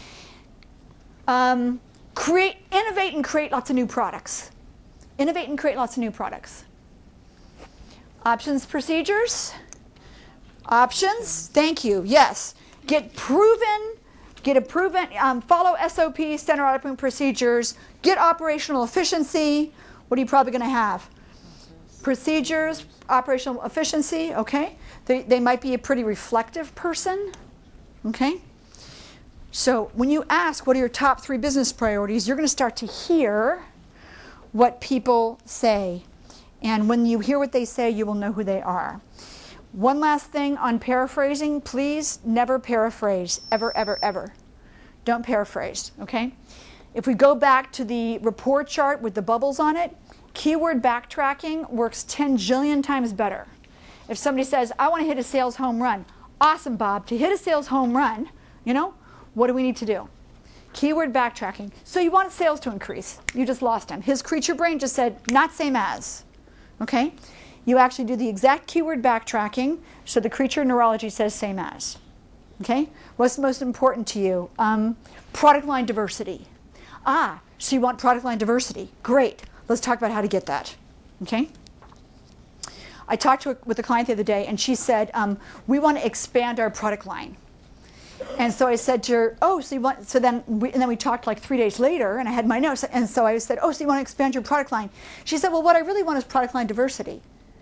Um, create, innovate and create lots of new products. Innovate and create lots of new products. Options, procedures. Options, thank you, yes. Get proven, get a proven, um, follow S O P, standard operating procedures. Get operational efficiency. What are you probably going to have? Procedures, operational efficiency, okay. They, they might be a pretty reflective person, okay. So when you ask what are your top three business priorities, you're going to start to hear what people say. And when you hear what they say, you will know who they are. One last thing on paraphrasing, please never paraphrase, ever, ever, ever. Don't paraphrase, okay? If we go back to the report chart with the bubbles on it, keyword backtracking works ten jillion times better. If somebody says, I want to hit a sales home run, awesome, Bob. To hit a sales home run, you know, what do we need to do? Keyword backtracking. So you want sales to increase. You just lost him. His creature brain just said, not same as. Okay? You actually do the exact keyword backtracking, so the creature neurology says same as. Okay? What's most important to you? Um, product line diversity. Ah, so you want product line diversity. Great. Let's talk about how to get that. Okay? I talked to a, with a client the other day, and she said, um, we want to expand our product line. And so I said to her, oh, so you want, so then we, and then we talked like three days later, and I had my notes, and so I said, oh, so you want to expand your product line? She said, well, what I really want is product line diversity.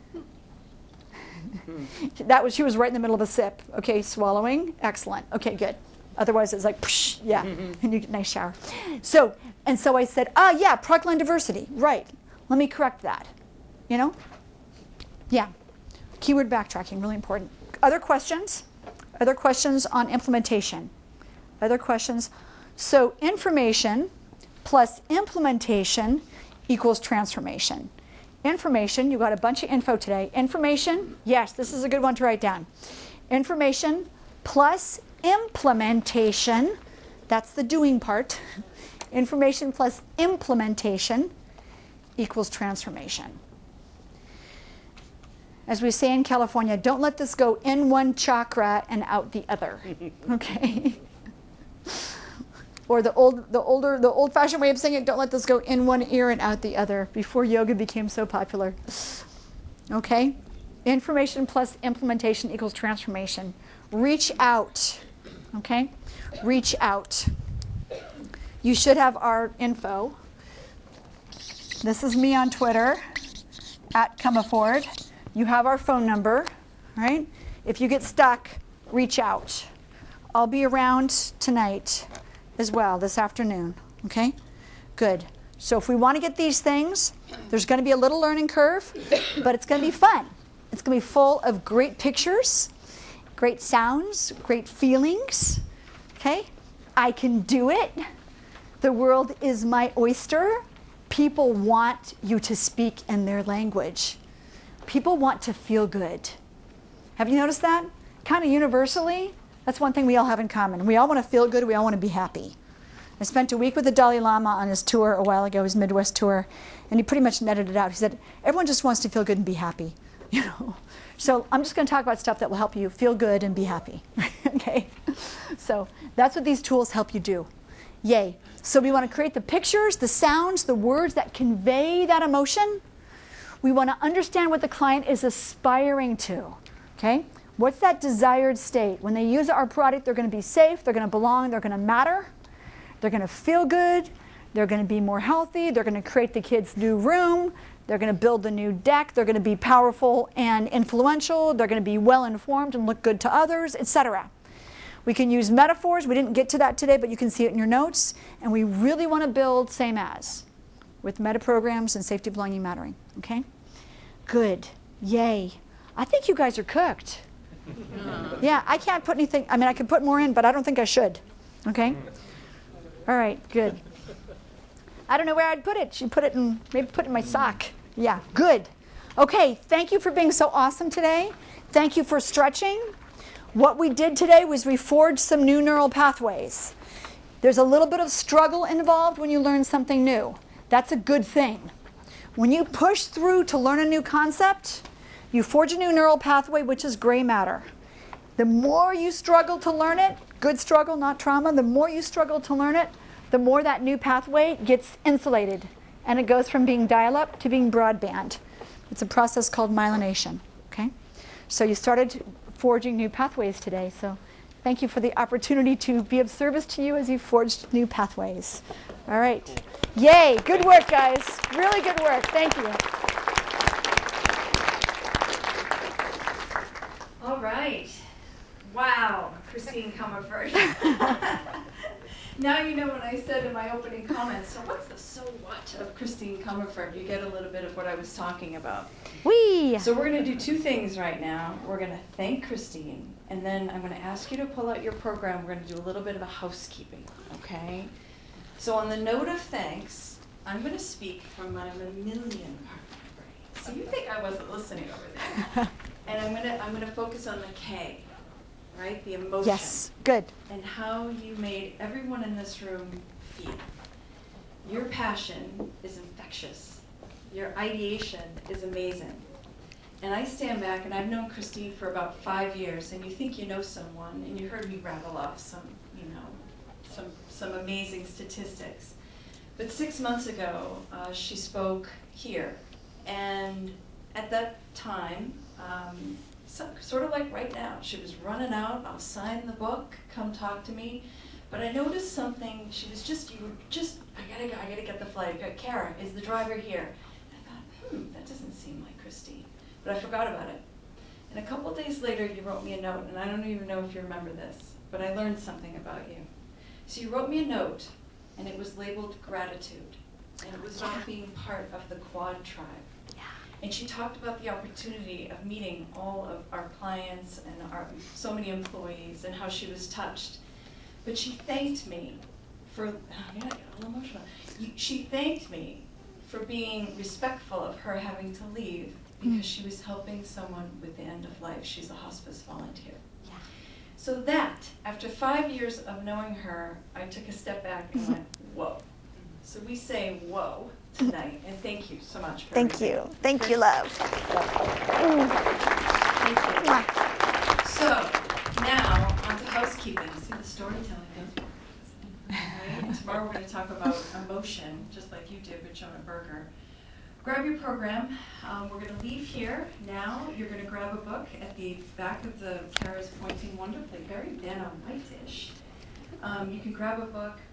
That was, she was right in the middle of a sip. Okay, swallowing, excellent. Okay, good. Otherwise, it's like, psh, yeah, and you get a nice shower. So, and so I said, ah, yeah, product line diversity, right. Let me correct that, you know? Yeah, keyword backtracking, really important. Other questions? Other questions on implementation? Other questions? So information plus implementation equals transformation. Information, you got a bunch of info today. Information, yes, this is a good one to write down. Information plus implementation, that's the doing part. Information plus implementation equals transformation. As we say in California, don't let this go in one chakra and out the other. Okay? Or the old, the older, the old-fashioned way of saying it, don't let this go in one ear and out the other, before yoga became so popular. Okay? Information plus implementation equals transformation. Reach out. Okay? Reach out. You should have our info. This is me on Twitter, at Comeafford. You have our phone number, right? If you get stuck, reach out. I'll be around tonight as well, this afternoon, okay? Good. So if we want to get these things, there's going to be a little learning curve, but it's going to be fun. It's going to be full of great pictures, great sounds, great feelings, okay? I can do it. The world is my oyster. People want you to speak in their language. People want to feel good. Have you noticed that? Kind of universally, that's one thing we all have in common. We all want to feel good. We all want to be happy. I spent a week with the Dalai Lama on his tour a while ago, his Midwest tour, and he pretty much netted it out. He said, everyone just wants to feel good and be happy. You know. So I'm just going to talk about stuff that will help you feel good and be happy. Okay? So that's what these tools help you do. Yay. So we want to create the pictures, the sounds, the words that convey that emotion. We want to understand what the client is aspiring to. Okay? What's that desired state? When they use our product, they're going to be safe, they're going to belong, they're going to matter, they're going to feel good, they're going to be more healthy, they're going to create the kids' new room, they're going to build the new deck, they're going to be powerful and influential, they're going to be well-informed and look good to others, et cetera. We can use metaphors. We didn't get to that today, but you can see it in your notes. And we really want to build same as with meta programs and safety, belonging, mattering. Okay? Good. Yay. I think you guys are cooked. Yeah, I can't put anything. I mean, I could put more in, but I don't think I should. Okay? All right, good. I don't know where I'd put it. Should put it in, maybe put it in my sock. Yeah, good. Okay, thank you for being so awesome today. Thank you for stretching. What we did today was we forged some new neural pathways. There's a little bit of struggle involved when you learn something new. That's a good thing. When you push through to learn a new concept, you forge a new neural pathway, which is gray matter. The more you struggle to learn it, good struggle, not trauma, the more you struggle to learn it, the more that new pathway gets insulated. And it goes from being dial-up to being broadband. It's a process called myelination. Okay? So you started forging new pathways today. So thank you for the opportunity to be of service to you as you forged new pathways. All right. Yay. Good work, guys. Really good work. Thank you. All right. Wow. Christine Comeafford. Now you know what I said in my opening comments. So what's the so what of Christine Comeafford? You get a little bit of what I was talking about. Whee! So we're going to do two things right now. We're going to thank Christine, and then I'm going to ask you to pull out your program. We're going to do a little bit of a housekeeping, okay? So on the note of thanks, I'm going to speak from my mammalian part of my brain. So you think I wasn't listening over there. And I'm going to I'm going to focus on the K. Right? The emotion. Yes, good. And how you made everyone in this room feel. Your passion is infectious. Your ideation is amazing. And I stand back, and I've known Christine for about five years, and you think you know someone, and you heard me rattle off some, you know, some, some amazing statistics. But six months ago, uh, she spoke here. And at that time, um, So, sort of like right now, she was running out, I'll sign the book, come talk to me. But I noticed something, she was just, you were just, I gotta go, I gotta get the flight. I got, Kara, is the driver here? And I thought, hmm, that doesn't seem like Christine. But I forgot about it. And a couple days later, you wrote me a note, and I don't even know if you remember this, but I learned something about you. So you wrote me a note, and it was labeled gratitude. And it was about being part of the Quad tribe. And she talked about the opportunity of meeting all of our clients and our so many employees and how she was touched. But she thanked me for, oh, yeah, I got a little emotional. She thanked me for being respectful of her having to leave because she was helping someone with the end of life. She's a hospice volunteer. Yeah. So that, after five years of knowing her, I took a step back and went, whoa. So we say whoa tonight, and thank you so much. For Thank everything. you. Thank you, love. Thank you. Mwah. So, now, on to housekeeping. See the storytelling. Right? Tomorrow we're going to talk about emotion, just like you did with Jonah Berger. Grab your program. Um, we're going to leave here now. You're going to grab a book at the back of the Tara's pointing wonderfully, very Vanna White-ish. Um, you can grab a book,